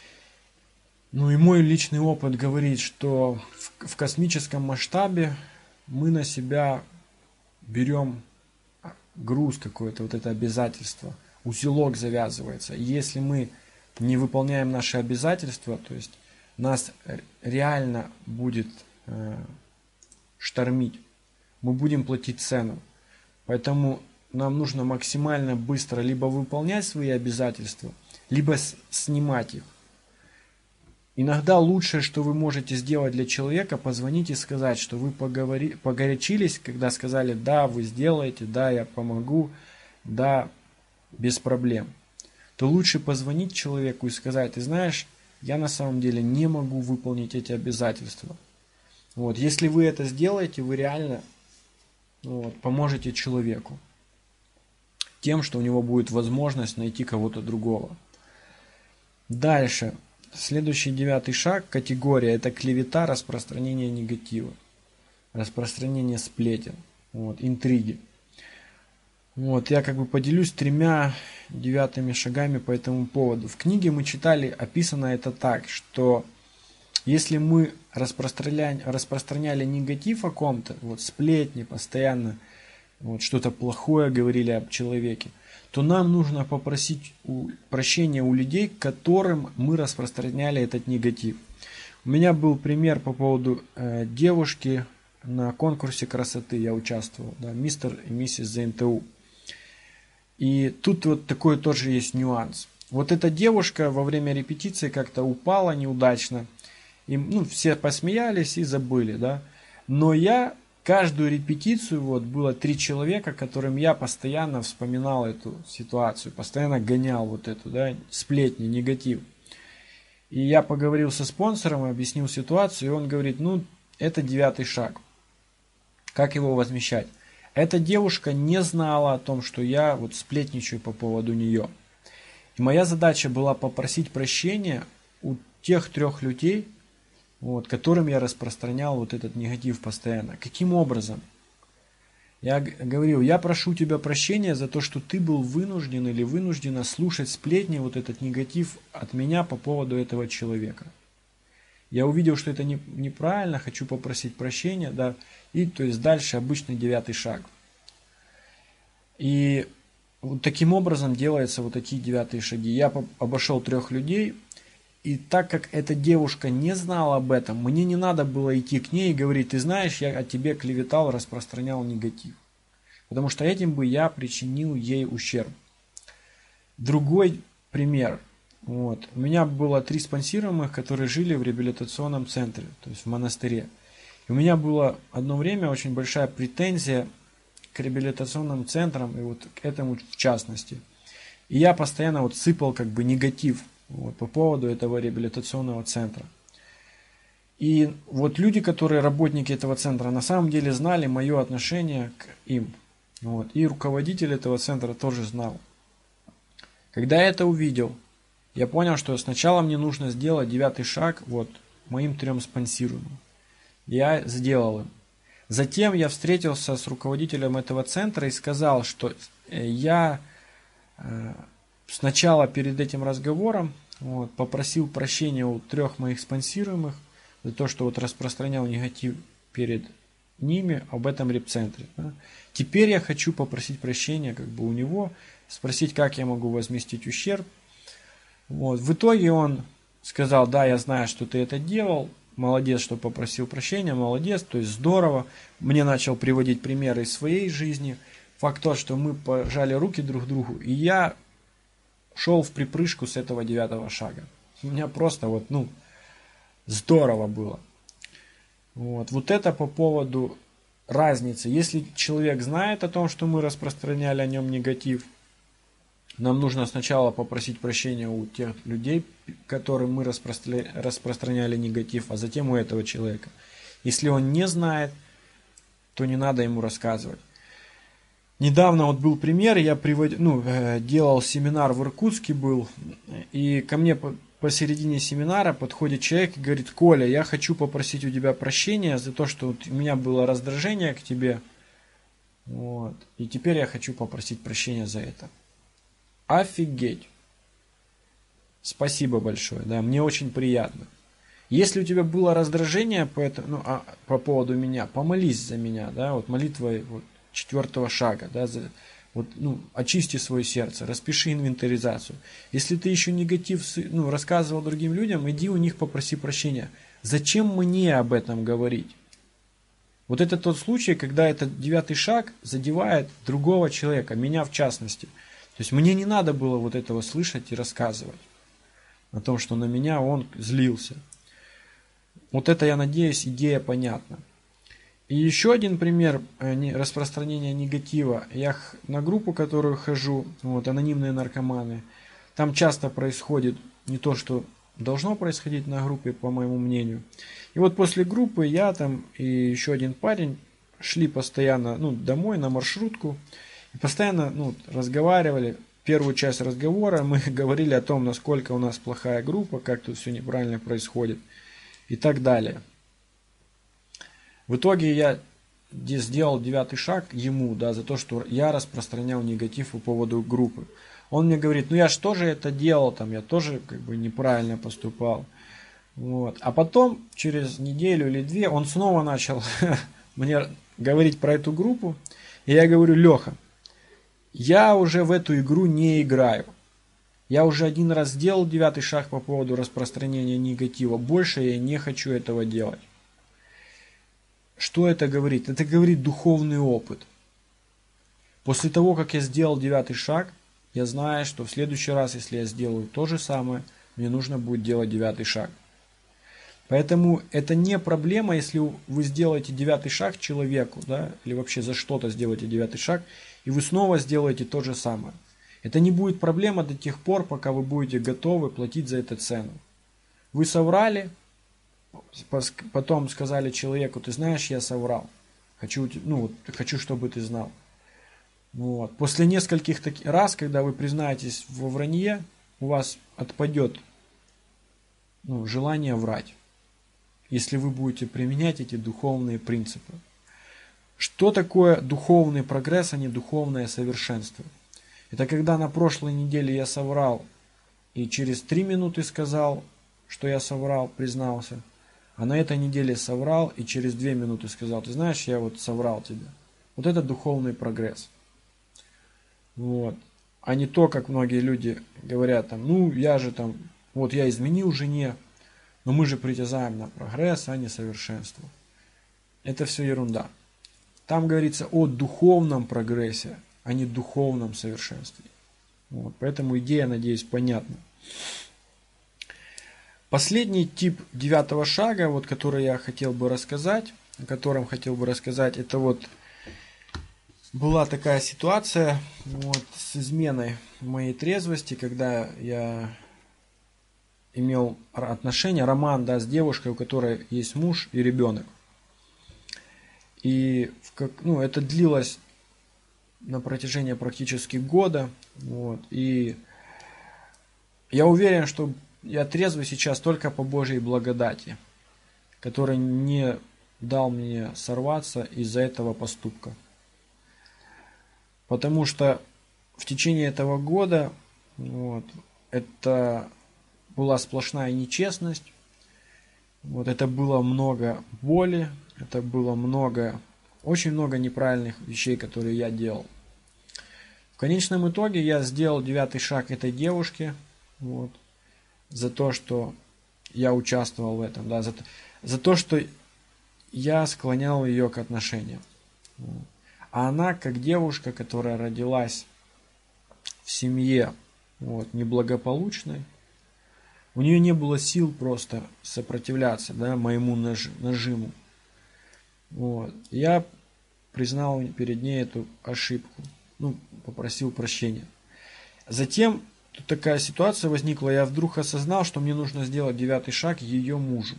Ну и мой личный опыт говорит, что в, в космическом масштабе мы на себя берем груз какой-то, вот это обязательство, узелок завязывается. И если мы не выполняем наши обязательства, то есть нас реально будет э, штормить, мы будем платить цену. Поэтому нам нужно максимально быстро либо выполнять свои обязательства, либо с- снимать их. Иногда лучшее, что вы можете сделать для человека, позвонить и сказать, что вы поговори, погорячились, когда сказали, да, вы сделаете, да, я помогу, да, без проблем. То лучше позвонить человеку и сказать, ты знаешь, я на самом деле не могу выполнить эти обязательства. Вот, если вы это сделаете, вы реально вот, поможете человеку тем, что у него будет возможность найти кого-то другого. Дальше. Следующий девятый шаг, категория, это клевета, распространение негатива, распространение сплетен, вот, интриги. Вот, я как бы поделюсь тремя девятыми шагами по этому поводу. В книге мы читали, описано это так, что если мы распространяли, распространяли негатив о ком-то, вот, сплетни, постоянно вот, что-то плохое говорили об человеке, то нам нужно попросить у, прощения у людей, которым мы распространяли этот негатив. У меня был пример по поводу э, девушки на конкурсе красоты, я участвовал, да, мистер и миссис зэ эн тэ у. И тут вот такой тоже есть нюанс. Вот эта девушка во время репетиции как-то упала неудачно, и, ну, все посмеялись и забыли, да. Но я каждую репетицию, вот, было три человека, которым я постоянно вспоминал эту ситуацию, постоянно гонял вот эту, да, сплетни, негатив. И я поговорил со спонсором, объяснил ситуацию, и он говорит, ну, это девятый шаг. Как его возмещать? Эта девушка не знала о том, что я вот сплетничаю по поводу нее. И моя задача была попросить прощения у тех трех людей, вот, которым я распространял вот этот негатив постоянно. Каким образом? Я говорил, я прошу тебя прощения за то, что ты был вынужден или вынуждена слушать сплетни, вот этот негатив от меня по поводу этого человека. Я увидел, что это не, неправильно, хочу попросить прощения, да, и то есть дальше обычный девятый шаг. И вот таким образом делаются вот такие девятые шаги. Я обошел трех людей, и так как эта девушка не знала об этом, мне не надо было идти к ней и говорить, ты знаешь, я о тебе клеветал, распространял негатив. Потому что этим бы я причинил ей ущерб. Другой пример. Вот. У меня было три спонсируемых, которые жили в реабилитационном центре, то есть в монастыре. И у меня было одно время очень большая претензия к реабилитационным центрам, и вот к этому в частности. И я постоянно вот сыпал как бы негатив вот, по поводу этого реабилитационного центра. И вот люди, которые работники этого центра, на самом деле знали мое отношение к им. Вот. И руководитель этого центра тоже знал. Когда я это увидел, я понял, что сначала мне нужно сделать девятый шаг вот моим трем спонсируемым. Я сделал им. Затем я встретился с руководителем этого центра и сказал, что я сначала перед этим разговором вот, попросил прощения у трех моих спонсируемых за то, что вот распространял негатив перед ними об этом репцентре. Да. Теперь я хочу попросить прощения как бы у него, спросить, как я могу возместить ущерб. Вот. В итоге он сказал: да, я знаю, что ты это делал, молодец, что попросил прощения, молодец, то есть здорово. Мне начал приводить примеры из своей жизни. Факт тот, что мы пожали руки друг другу, и я шел в припрыжку с этого девятого шага. У меня просто вот, ну, здорово было. Вот, вот это по поводу разницы. Если человек знает о том, что мы распространяли о нем негатив, нам нужно сначала попросить прощения у тех людей, которым мы распространяли, распространяли негатив, а затем у этого человека. Если он не знает, то не надо ему рассказывать. Недавно вот был пример, я привод... ну, делал семинар в Иркутске был, и ко мне посередине семинара подходит человек и говорит: Коля, я хочу попросить у тебя прощения за то, что вот у меня было раздражение к тебе, вот, и теперь я хочу попросить прощения за это. Офигеть! Спасибо большое, да, мне очень приятно. Если у тебя было раздражение по, это, ну, а, по поводу меня, помолись за меня, да, вот молитвой вот, четвертого шага, да, за, вот, ну, очисти свое сердце, распиши инвентаризацию. Если ты еще негатив, ну, рассказывал другим людям, иди у них попроси прощения. Зачем мне об этом говорить? Вот это тот случай, когда этот девятый шаг задевает другого человека, меня в частности. То есть мне не надо было вот этого слышать и рассказывать о том, что на меня он злился. Вот это, я надеюсь, идея понятна. И еще один пример распространения негатива. Я на группу, которую хожу, вот, анонимные наркоманы, там часто происходит не то, что должно происходить на группе, по моему мнению. И вот после группы я там и еще один парень шли постоянно, ну, домой на маршрутку и постоянно, ну, разговаривали. Первую часть разговора мы говорили о том, насколько у нас плохая группа, как тут все неправильно происходит и так далее. В итоге я сделал девятый шаг ему, да, за то, что я распространял негатив по поводу группы. Он мне говорит: ну я же тоже это делал, там, я тоже как бы неправильно поступал. Вот. А потом, через неделю или две, он снова начал мне говорить про эту группу. И я говорю: Леха, я уже в эту игру не играю. Я уже один раз сделал девятый шаг по поводу распространения негатива. Больше я не хочу этого делать. Что это говорит? Это говорит духовный опыт. После того, как я сделал девятый шаг, я знаю, что в следующий раз, если я сделаю то же самое, мне нужно будет делать девятый шаг. Поэтому это не проблема, если вы сделаете девятый шаг человеку, да, или вообще за что-то сделаете девятый шаг, и вы снова сделаете то же самое. Это не будет проблема до тех пор, пока вы будете готовы платить за это цену. Вы соврали, потом сказали человеку: ты знаешь, я соврал. Хочу, ну, хочу, чтобы ты знал. Вот. После нескольких таких раз, когда вы признаетесь во вранье, у вас отпадет, ну, желание врать. Если вы будете применять эти духовные принципы. Что такое духовный прогресс, а не духовное совершенство? Это когда на прошлой неделе я соврал и через три минуты сказал, что я соврал, признался. А на этой неделе соврал и через две минуты сказал: ты знаешь, я вот соврал тебе. Вот это духовный прогресс. Вот. А не то, как многие люди говорят, там, ну я же там, вот я изменил жене, но мы же притязаем на прогресс, а не совершенство. Это все ерунда. Там говорится о духовном прогрессе, а не духовном совершенстве. Вот. Поэтому идея, надеюсь, понятна. Последний тип девятого шага, вот, который я хотел бы рассказать, о котором хотел бы рассказать, это вот была такая ситуация вот, с изменой моей трезвости, когда я имел отношения, роман, да, с девушкой, у которой есть муж и ребенок. И как, ну, это длилось на протяжении практически года. Вот, и я уверен, что я трезвый сейчас только по Божьей благодати, которая не дал мне сорваться из-за этого поступка. Потому что в течение этого года вот, это была сплошная нечестность, вот, это было много боли, это было много, очень много неправильных вещей, которые я делал. В конечном итоге я сделал девятый шаг этой девушке, вот, за то, что я участвовал в этом, да, за, за то, что я склонял ее к отношениям. А она, как девушка, которая родилась в семье вот, неблагополучной, у нее не было сил просто сопротивляться, да, моему наж, нажиму. Вот. Я признал перед ней эту ошибку, ну, попросил прощения. Затем тут такая ситуация возникла, я вдруг осознал, что мне нужно сделать девятый шаг ее мужу.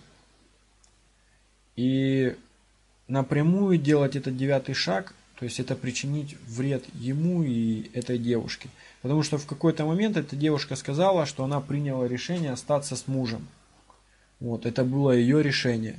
И напрямую делать этот девятый шаг, то есть это причинить вред ему и этой девушке. Потому что в какой-то момент эта девушка сказала, что она приняла решение остаться с мужем. Вот, это было ее решение.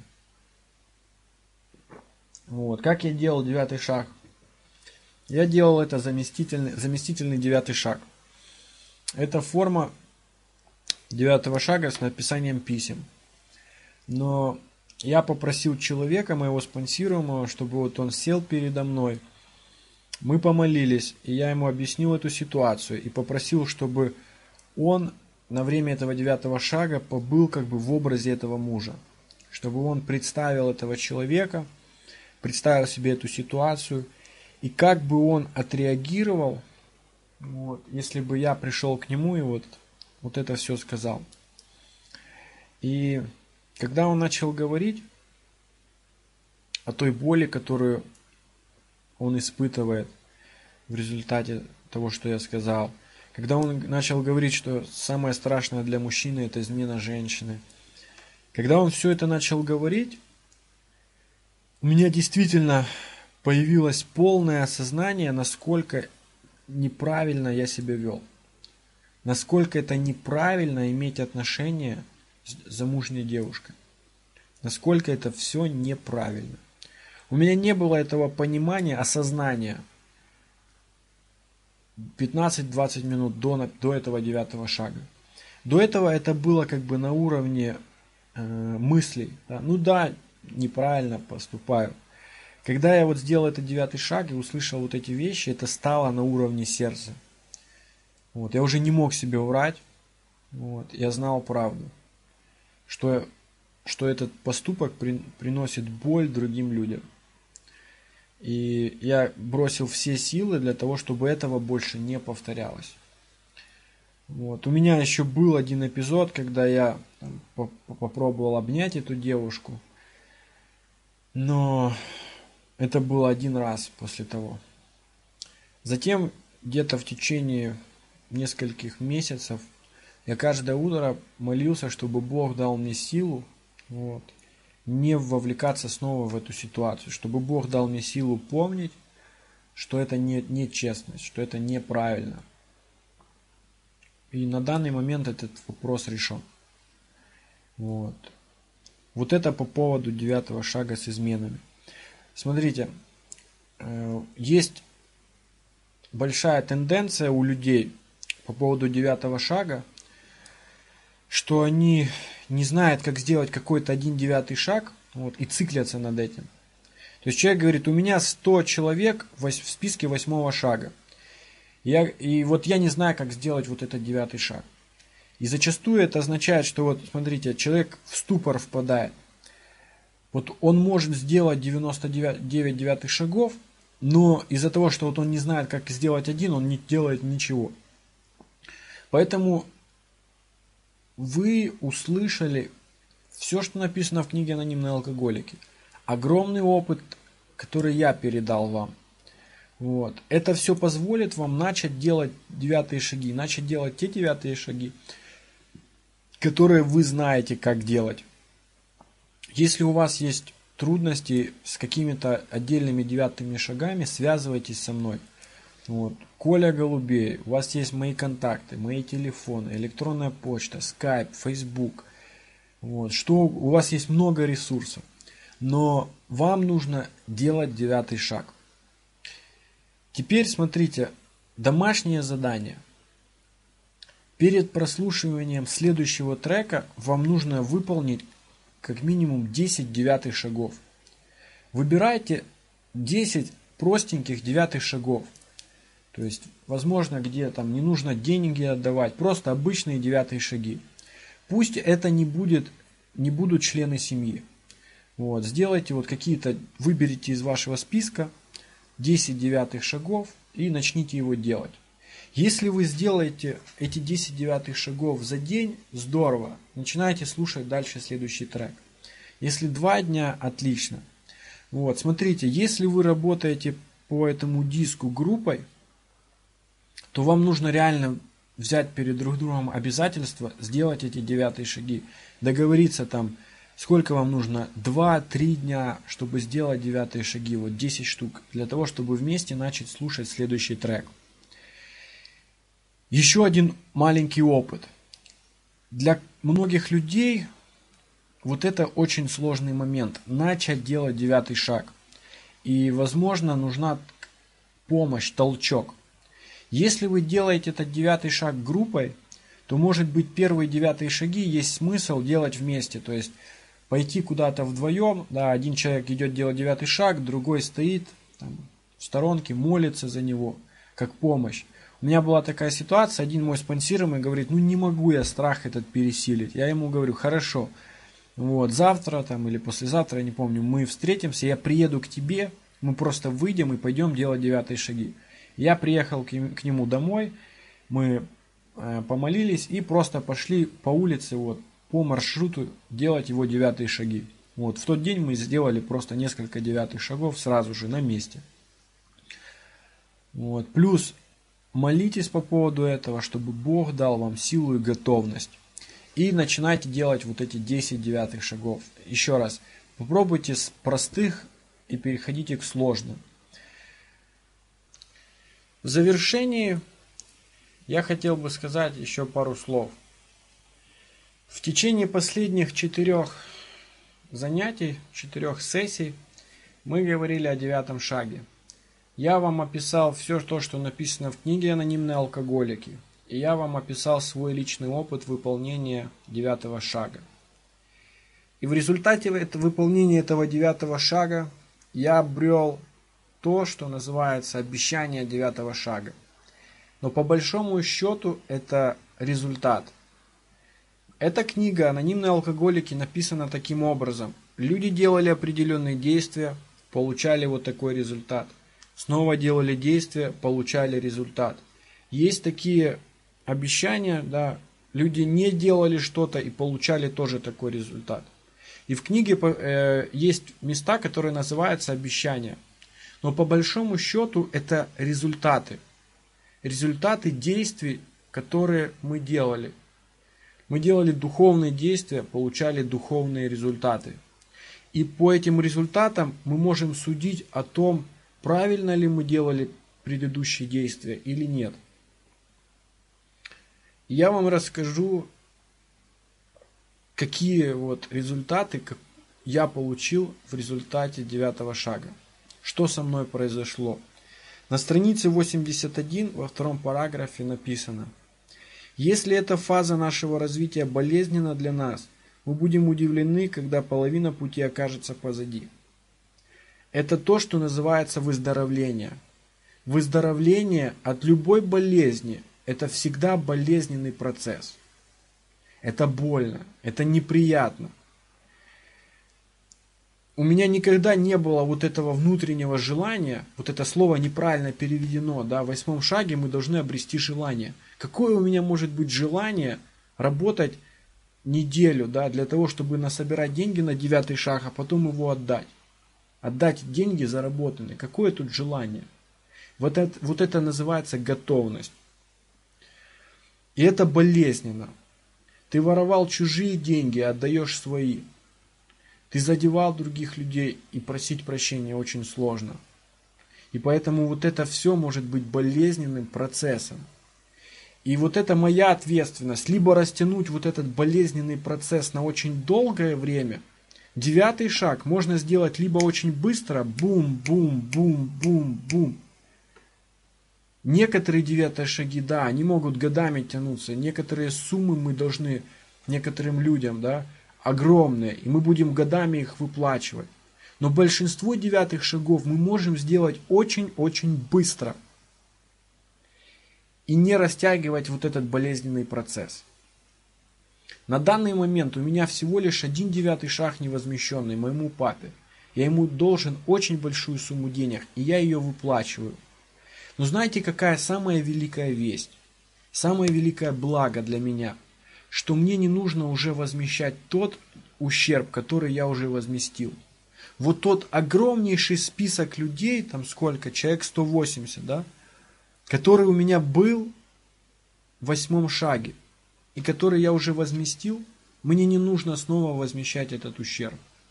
Вот, как я делал девятый шаг? Я делал это заместительный, заместительный девятый шаг. Это форма девятого шага с написанием писем. Но я попросил человека, моего спонсируемого, чтобы вот он сел передо мной. Мы помолились, и я ему объяснил эту ситуацию и попросил, чтобы он на время этого девятого шага побыл как бы в образе этого мужа. Чтобы он представил этого человека, представил себе эту ситуацию, и как бы он отреагировал, вот, если бы я пришел к нему и вот, вот это все сказал. И когда он начал говорить о той боли, которую он испытывает в результате того, что я сказал, когда он начал говорить, что самое страшное для мужчины – это измена женщины, когда он все это начал говорить, у меня действительно появилось полное осознание, насколько неправильно я себя вел, насколько это неправильно иметь отношения с замужней девушкой, насколько это все неправильно. У меня не было этого понимания, осознания пятнадцать-двадцать минут до, до этого девятого шага. До этого это было как бы на уровне э, мыслей. Да? Ну да, неправильно поступаю. Когда я вот сделал этот девятый шаг и услышал вот эти вещи, это стало на уровне сердца. Вот. Я уже не мог себе врать. Вот. Я знал правду. Что, что этот поступок при, приносит боль другим людям. И я бросил все силы для того, чтобы этого больше не повторялось. Вот. У меня еще был один эпизод, когда я там, попробовал обнять эту девушку. Но это было один раз после того. Затем, где-то в течение нескольких месяцев, я каждое утро молился, чтобы Бог дал мне силу, вот, не вовлекаться снова в эту ситуацию, чтобы Бог дал мне силу помнить, что это не, не честность, что это неправильно. И на данный момент этот вопрос решен. Вот. Вот это по поводу девятого шага с изменами. Смотрите, есть большая тенденция у людей по поводу девятого шага, что они не знают, как сделать какой-то один девятый шаг, вот, и циклятся над этим. То есть человек говорит, у меня сто человек в списке восьмого шага. Я, и вот я не знаю, как сделать вот этот девятый шаг. И зачастую это означает, что вот, смотрите, человек в ступор впадает. Вот он может сделать девяносто девять девятых шагов, но из-за того, что вот он не знает, как сделать один, он не делает ничего. Поэтому вы услышали все, что написано в книге «Анонимные алкоголики». Огромный опыт, который я передал вам. Вот. Это все позволит вам начать делать девятые шаги, начать делать те девятые шаги, которые вы знаете, как делать. Если у вас есть трудности с какими-то отдельными девятыми шагами, связывайтесь со мной. Вот. Коля Голубей, у вас есть мои контакты, мои телефоны, электронная почта, скайп, фейсбук. Вот. Что, у вас есть много ресурсов. Но вам нужно делать девятый шаг. Теперь смотрите, домашнее задание. Перед прослушиванием следующего трека вам нужно выполнить как минимум десять девятых шагов. Выбирайте десять простеньких девятых шагов. То есть, возможно, где там не нужно деньги отдавать, просто обычные девятые шаги. Пусть это не будет, не будут члены семьи. Вот, сделайте вот какие-то, выберите из вашего списка десять девятых шагов и начните его делать. Если вы сделаете эти десять девятых шагов за день, здорово, начинайте слушать дальше следующий трек. Если два дня, отлично. Вот, смотрите, если вы работаете по этому диску группой, то вам нужно реально взять перед друг другом обязательство сделать эти девятые шаги. Договориться там, сколько вам нужно, два-три дня, чтобы сделать девятые шаги, вот десять штук, для того, чтобы вместе начать слушать следующий трек. Еще один маленький опыт. Для многих людей вот это очень сложный момент. Начать делать девятый шаг. И, возможно, нужна помощь, толчок. Если вы делаете этот девятый шаг группой, то, может быть, первые девятые шаги есть смысл делать вместе. То есть пойти куда-то вдвоем, да, один человек идет делать девятый шаг, другой стоит там, в сторонке, молится за него, как помощь. У меня была такая ситуация, один мой спонсируемый говорит, ну не могу я страх этот пересилить. Я ему говорю, хорошо, вот завтра там или послезавтра, я не помню, мы встретимся, я приеду к тебе, мы просто выйдем и пойдем делать девятые шаги. Я приехал к нему домой, мы помолились и просто пошли по улице, вот, по маршруту делать его девятые шаги. Вот, в тот день мы сделали просто несколько девятых шагов сразу же на месте. Вот, плюс молитесь по поводу этого, чтобы Бог дал вам силу и готовность. И начинайте делать вот эти десять девятых шагов. Еще раз, попробуйте с простых и переходите к сложным. В завершении я хотел бы сказать еще пару слов. В течение последних четырех занятий, четырех сессий, мы говорили о девятом шаге. Я вам описал все то, что написано в книге «Анонимные алкоголики». И я вам описал свой личный опыт выполнения девятого шага. И в результате выполнения этого девятого шага я обрел то, что называется обещание девятого шага. Но по большому счету это результат. Эта книга «Анонимные алкоголики» написана таким образом. Люди делали определенные действия, получали вот такой результат. Снова делали действия, получали результат. Есть такие обещания, да, люди не делали что-то и получали тоже такой результат. И в книге э, есть места, которые называются обещания. Но по большому счету это результаты. Результаты действий, которые мы делали. Мы делали духовные действия, получали духовные результаты. И по этим результатам мы можем судить о том, правильно ли мы делали предыдущие действия или нет. Я вам расскажу, какие вот результаты я получил в результате девятого шага. Что со мной произошло? На странице восемьдесят один во втором параграфе написано: если эта фаза нашего развития болезненна для нас, мы будем удивлены, когда половина пути окажется позади. Это то, что называется выздоровление. Выздоровление от любой болезни – это всегда болезненный процесс. Это больно, это неприятно. У меня никогда не было вот этого внутреннего желания, вот это слово неправильно переведено, да, в восьмом шаге мы должны обрести желание. Какое у меня может быть желание работать неделю, да, для того, чтобы насобирать деньги на девятый шаг, а потом его отдать? Отдать деньги заработанные. Какое тут желание? Вот это, вот это называется готовность. И это болезненно. Ты воровал чужие деньги, а отдаешь свои. Ты задевал других людей, и просить прощения очень сложно. И поэтому вот это все может быть болезненным процессом. И вот это моя ответственность. Либо растянуть вот этот болезненный процесс на очень долгое время, Девятый шаг можно сделать либо очень быстро, бум-бум-бум-бум-бум. Некоторые девятые шаги, да, они могут годами тянуться. Некоторые суммы мы должны некоторым людям, да, огромные, и мы будем годами их выплачивать. Но большинство девятых шагов мы можем сделать очень-очень быстро. И не растягивать вот этот болезненный процесс. На данный момент у меня всего лишь один девятый шаг невозмещенный моему папе. Я ему должен очень большую сумму денег, и я ее выплачиваю. Но знаете, какая самая великая весть? Самое великое благо для меня, что мне не нужно уже возмещать тот ущерб, который я уже возместил. Вот тот огромнейший список людей, там сколько, человек сто восемьдесят, да, который у меня был в восьмом шаге, и который я уже возместил, мне не нужно снова возмещать этот ущерб.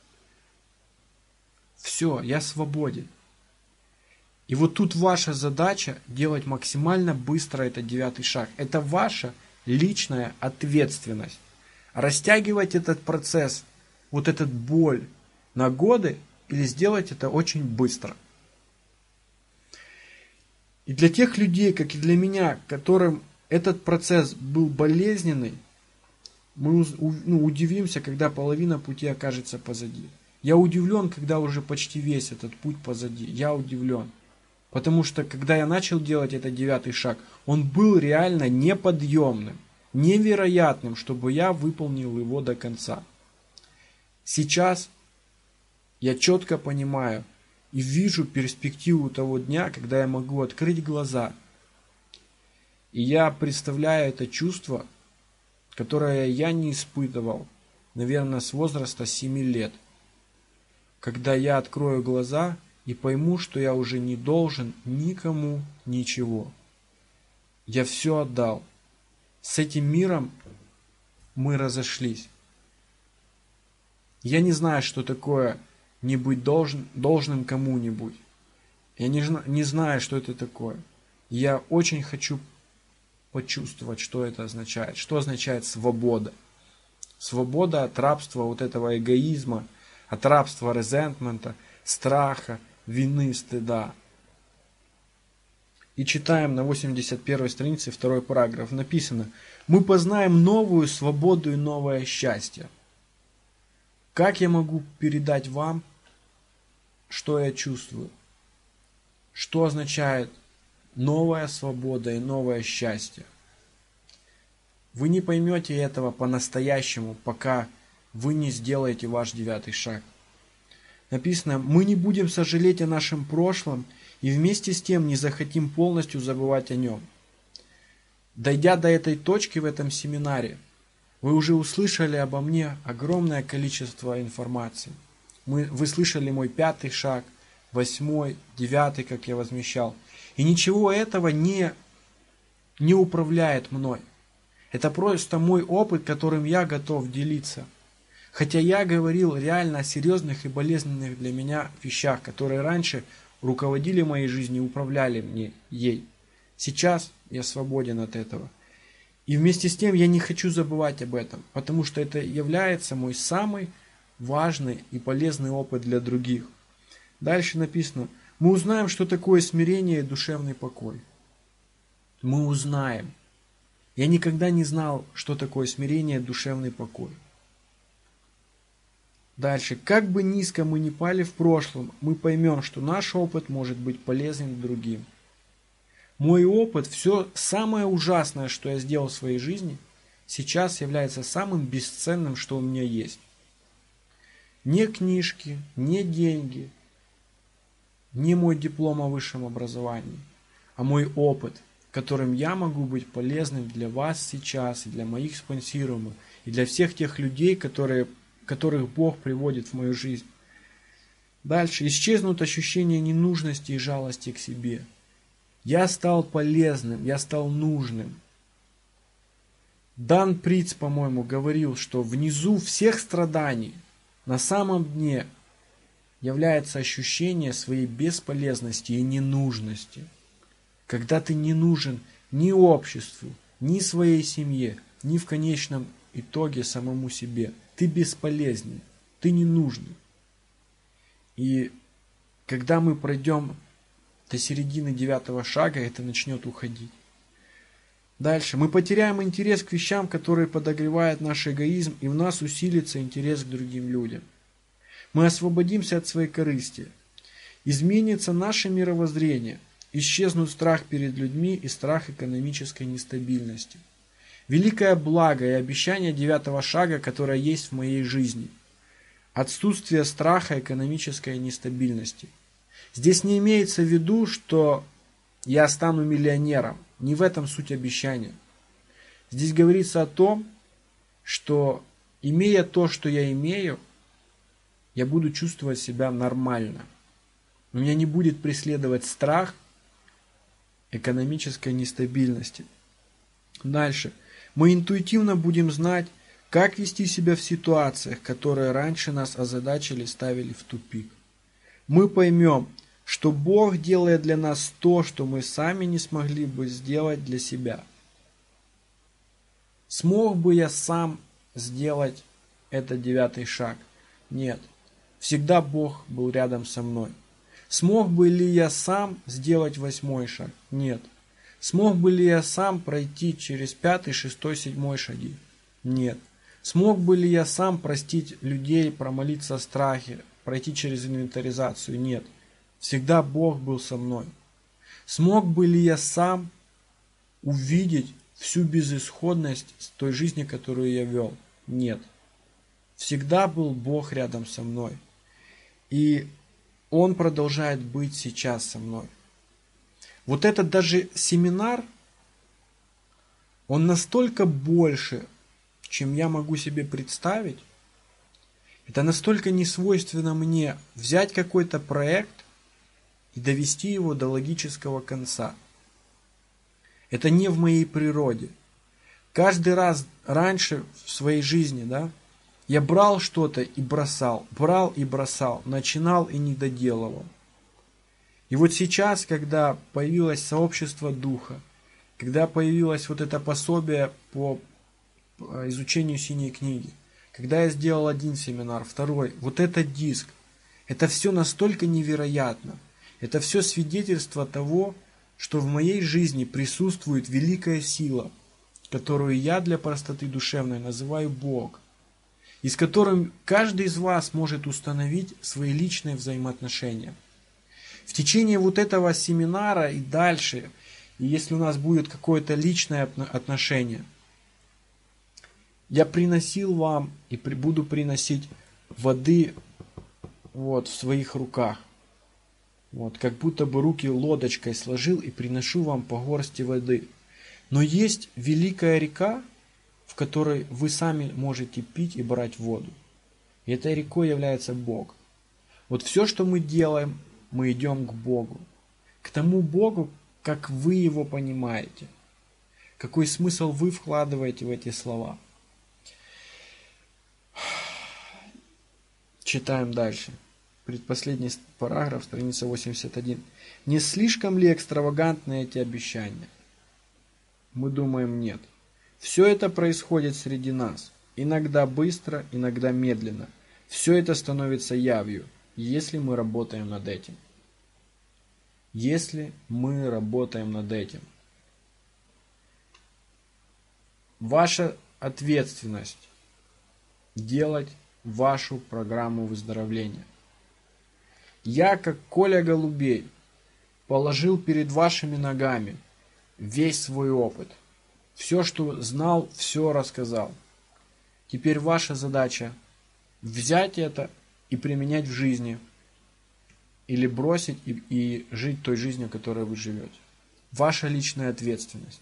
Все, я свободен. И вот тут ваша задача делать максимально быстро этот девятый шаг. Это ваша личная ответственность. Растягивать этот процесс, вот этот боль на годы, или сделать это очень быстро. И для тех людей, как и для меня, которым этот процесс был болезненный, мы ну, удивимся, когда половина пути окажется позади. Я удивлен, когда уже почти весь этот путь позади. Я удивлен. Потому что, когда я начал делать этот девятый шаг, он был реально неподъемным, невероятным, чтобы я выполнил его до конца. Сейчас я четко понимаю и вижу перспективу того дня, когда я могу открыть глаза. И я представляю это чувство, которое я не испытывал, наверное, с возраста семи лет. Когда я открою глаза и пойму, что я уже не должен никому ничего. Я все отдал. С этим миром мы разошлись. Я не знаю, что такое не быть должен, должным кому-нибудь. Я не, не знаю, что это такое. Я очень хочу почувствовать, что это означает. Что означает свобода. Свобода от рабства вот этого эгоизма, от рабства резентмента, страха, вины, стыда. И читаем на восемьдесят первой странице второй параграф. Написано: мы познаем новую свободу и новое счастье. Как я могу передать вам, что я чувствую? Что означает новая свобода и новое счастье? Вы не поймете этого по-настоящему, пока вы не сделаете ваш девятый шаг. Написано: мы не будем сожалеть о нашем прошлом и вместе с тем не захотим полностью забывать о нем. Дойдя до этой точки в этом семинаре, вы уже услышали обо мне огромное количество информации. Мы, вы слышали мой пятый шаг, восьмой, девятый, как я возмещал. И ничего этого не, не управляет мной. Это просто мой опыт, которым я готов делиться. Хотя я говорил реально о серьезных и болезненных для меня вещах, которые раньше руководили моей жизнью и управляли мне ей. Сейчас я свободен от этого. И вместе с тем я не хочу забывать об этом, потому что это является мой самый важный и полезный опыт для других. Дальше написано: мы узнаем, что такое смирение и душевный покой. Мы узнаем. Я никогда не знал, что такое смирение и душевный покой. Дальше. Как бы низко мы ни пали в прошлом, мы поймем, что наш опыт может быть полезен другим. Мой опыт, все самое ужасное, что я сделал в своей жизни, сейчас является самым бесценным, что у меня есть. Не книжки, не деньги, не мой диплом о высшем образовании, а мой опыт, которым я могу быть полезным для вас сейчас, и для моих спонсируемых, и для всех тех людей, которые, которых Бог приводит в мою жизнь. Дальше. Исчезнут ощущения ненужности и жалости к себе. Я стал полезным, я стал нужным. Дан Приц, по-моему, говорил, что внизу всех страданий, на самом дне, является ощущение своей бесполезности и ненужности. Когда ты не нужен ни обществу, ни своей семье, ни в конечном итоге самому себе. Ты бесполезнен. Ты ты не нужный. И когда мы пройдем до середины девятого шага, это начнет уходить. Дальше. Мы потеряем интерес к вещам, которые подогревают наш эгоизм, и в нас усилится интерес к другим людям. Мы освободимся от своей корысти. Изменится наше мировоззрение. Исчезнут страх перед людьми и страх экономической нестабильности. Великое благо и обещание девятого шага, которое есть в моей жизни. Отсутствие страха экономической нестабильности. Здесь не имеется в виду, что я стану миллионером. Не в этом суть обещания. Здесь говорится о том, что, имея то, что я имею, я буду чувствовать себя нормально. Меня не будет преследовать страх экономической нестабильности. Дальше. Мы интуитивно будем знать, как вести себя в ситуациях, которые раньше нас озадачили, ставили в тупик. Мы поймем, что Бог делает для нас то, что мы сами не смогли бы сделать для себя. Смог бы я сам сделать этот девятый шаг? Нет. Всегда Бог был рядом со мной. Смог бы ли я сам сделать восьмой шаг? Нет. Смог бы ли я сам пройти через пятый, шестой, седьмой шаги? Нет. Смог бы ли я сам простить людей, промолиться о страхе, пройти через инвентаризацию? Нет. Всегда Бог был со мной. Смог бы ли я сам увидеть всю безысходность той жизни, которую я вел? Нет. Всегда был Бог рядом со мной. И Он продолжает быть сейчас со мной. Вот этот даже семинар, он настолько больше, чем я могу себе представить. Это настолько не свойственно мне взять какой-то проект и довести его до логического конца. Это не в моей природе. Каждый раз раньше в своей жизни, да, я брал что-то и бросал, брал и бросал, начинал и не доделывал. И вот сейчас, когда появилось сообщество духа, когда появилось вот это пособие по изучению синей книги, когда я сделал один семинар, второй, вот этот диск, это все настолько невероятно. Это все свидетельство того, что в моей жизни присутствует великая сила, которую я для простоты душевной называю Бог, и с которым каждый из вас может установить свои личные взаимоотношения. В течение вот этого семинара и дальше, и если у нас будет какое-то личное отношение, я приносил вам и буду приносить воды вот в своих руках. Вот, как будто бы руки лодочкой сложил и приношу вам по горсти воды. Но есть великая река, в которой вы сами можете пить и брать воду. И этой рекой является Бог. Вот все, что мы делаем, мы идем к Богу. К тому Богу, как вы его понимаете. Какой смысл вы вкладываете в эти слова. Читаем дальше. Предпоследний параграф, страница восемьдесят один. Не слишком ли экстравагантны эти обещания? Мы думаем, нет. Все это происходит среди нас. Иногда быстро, иногда медленно. Все это становится явью, если мы работаем над этим. Если мы работаем над этим. Ваша ответственность делать вашу программу выздоровления. Я, как Коля Голубей, положил перед вашими ногами весь свой опыт. Все, что знал, все рассказал. Теперь ваша задача взять это и применять в жизни. Или бросить и, и жить той жизнью, которой вы живете. Ваша личная ответственность.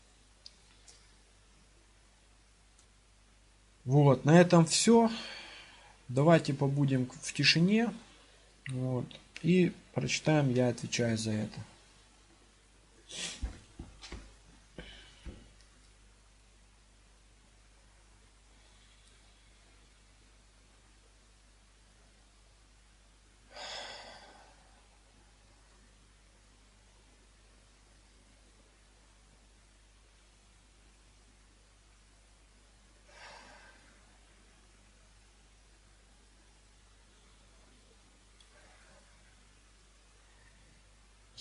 Вот, на этом все. Давайте побудем в тишине. Вот, и прочитаем, я отвечаю за это.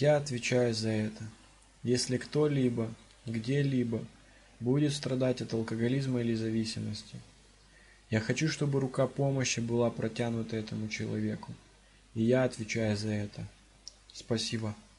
Я отвечаю за это. Если кто-либо, где-либо будет страдать от алкоголизма или зависимости, я хочу, чтобы рука помощи была протянута этому человеку. И я отвечаю за это. Спасибо.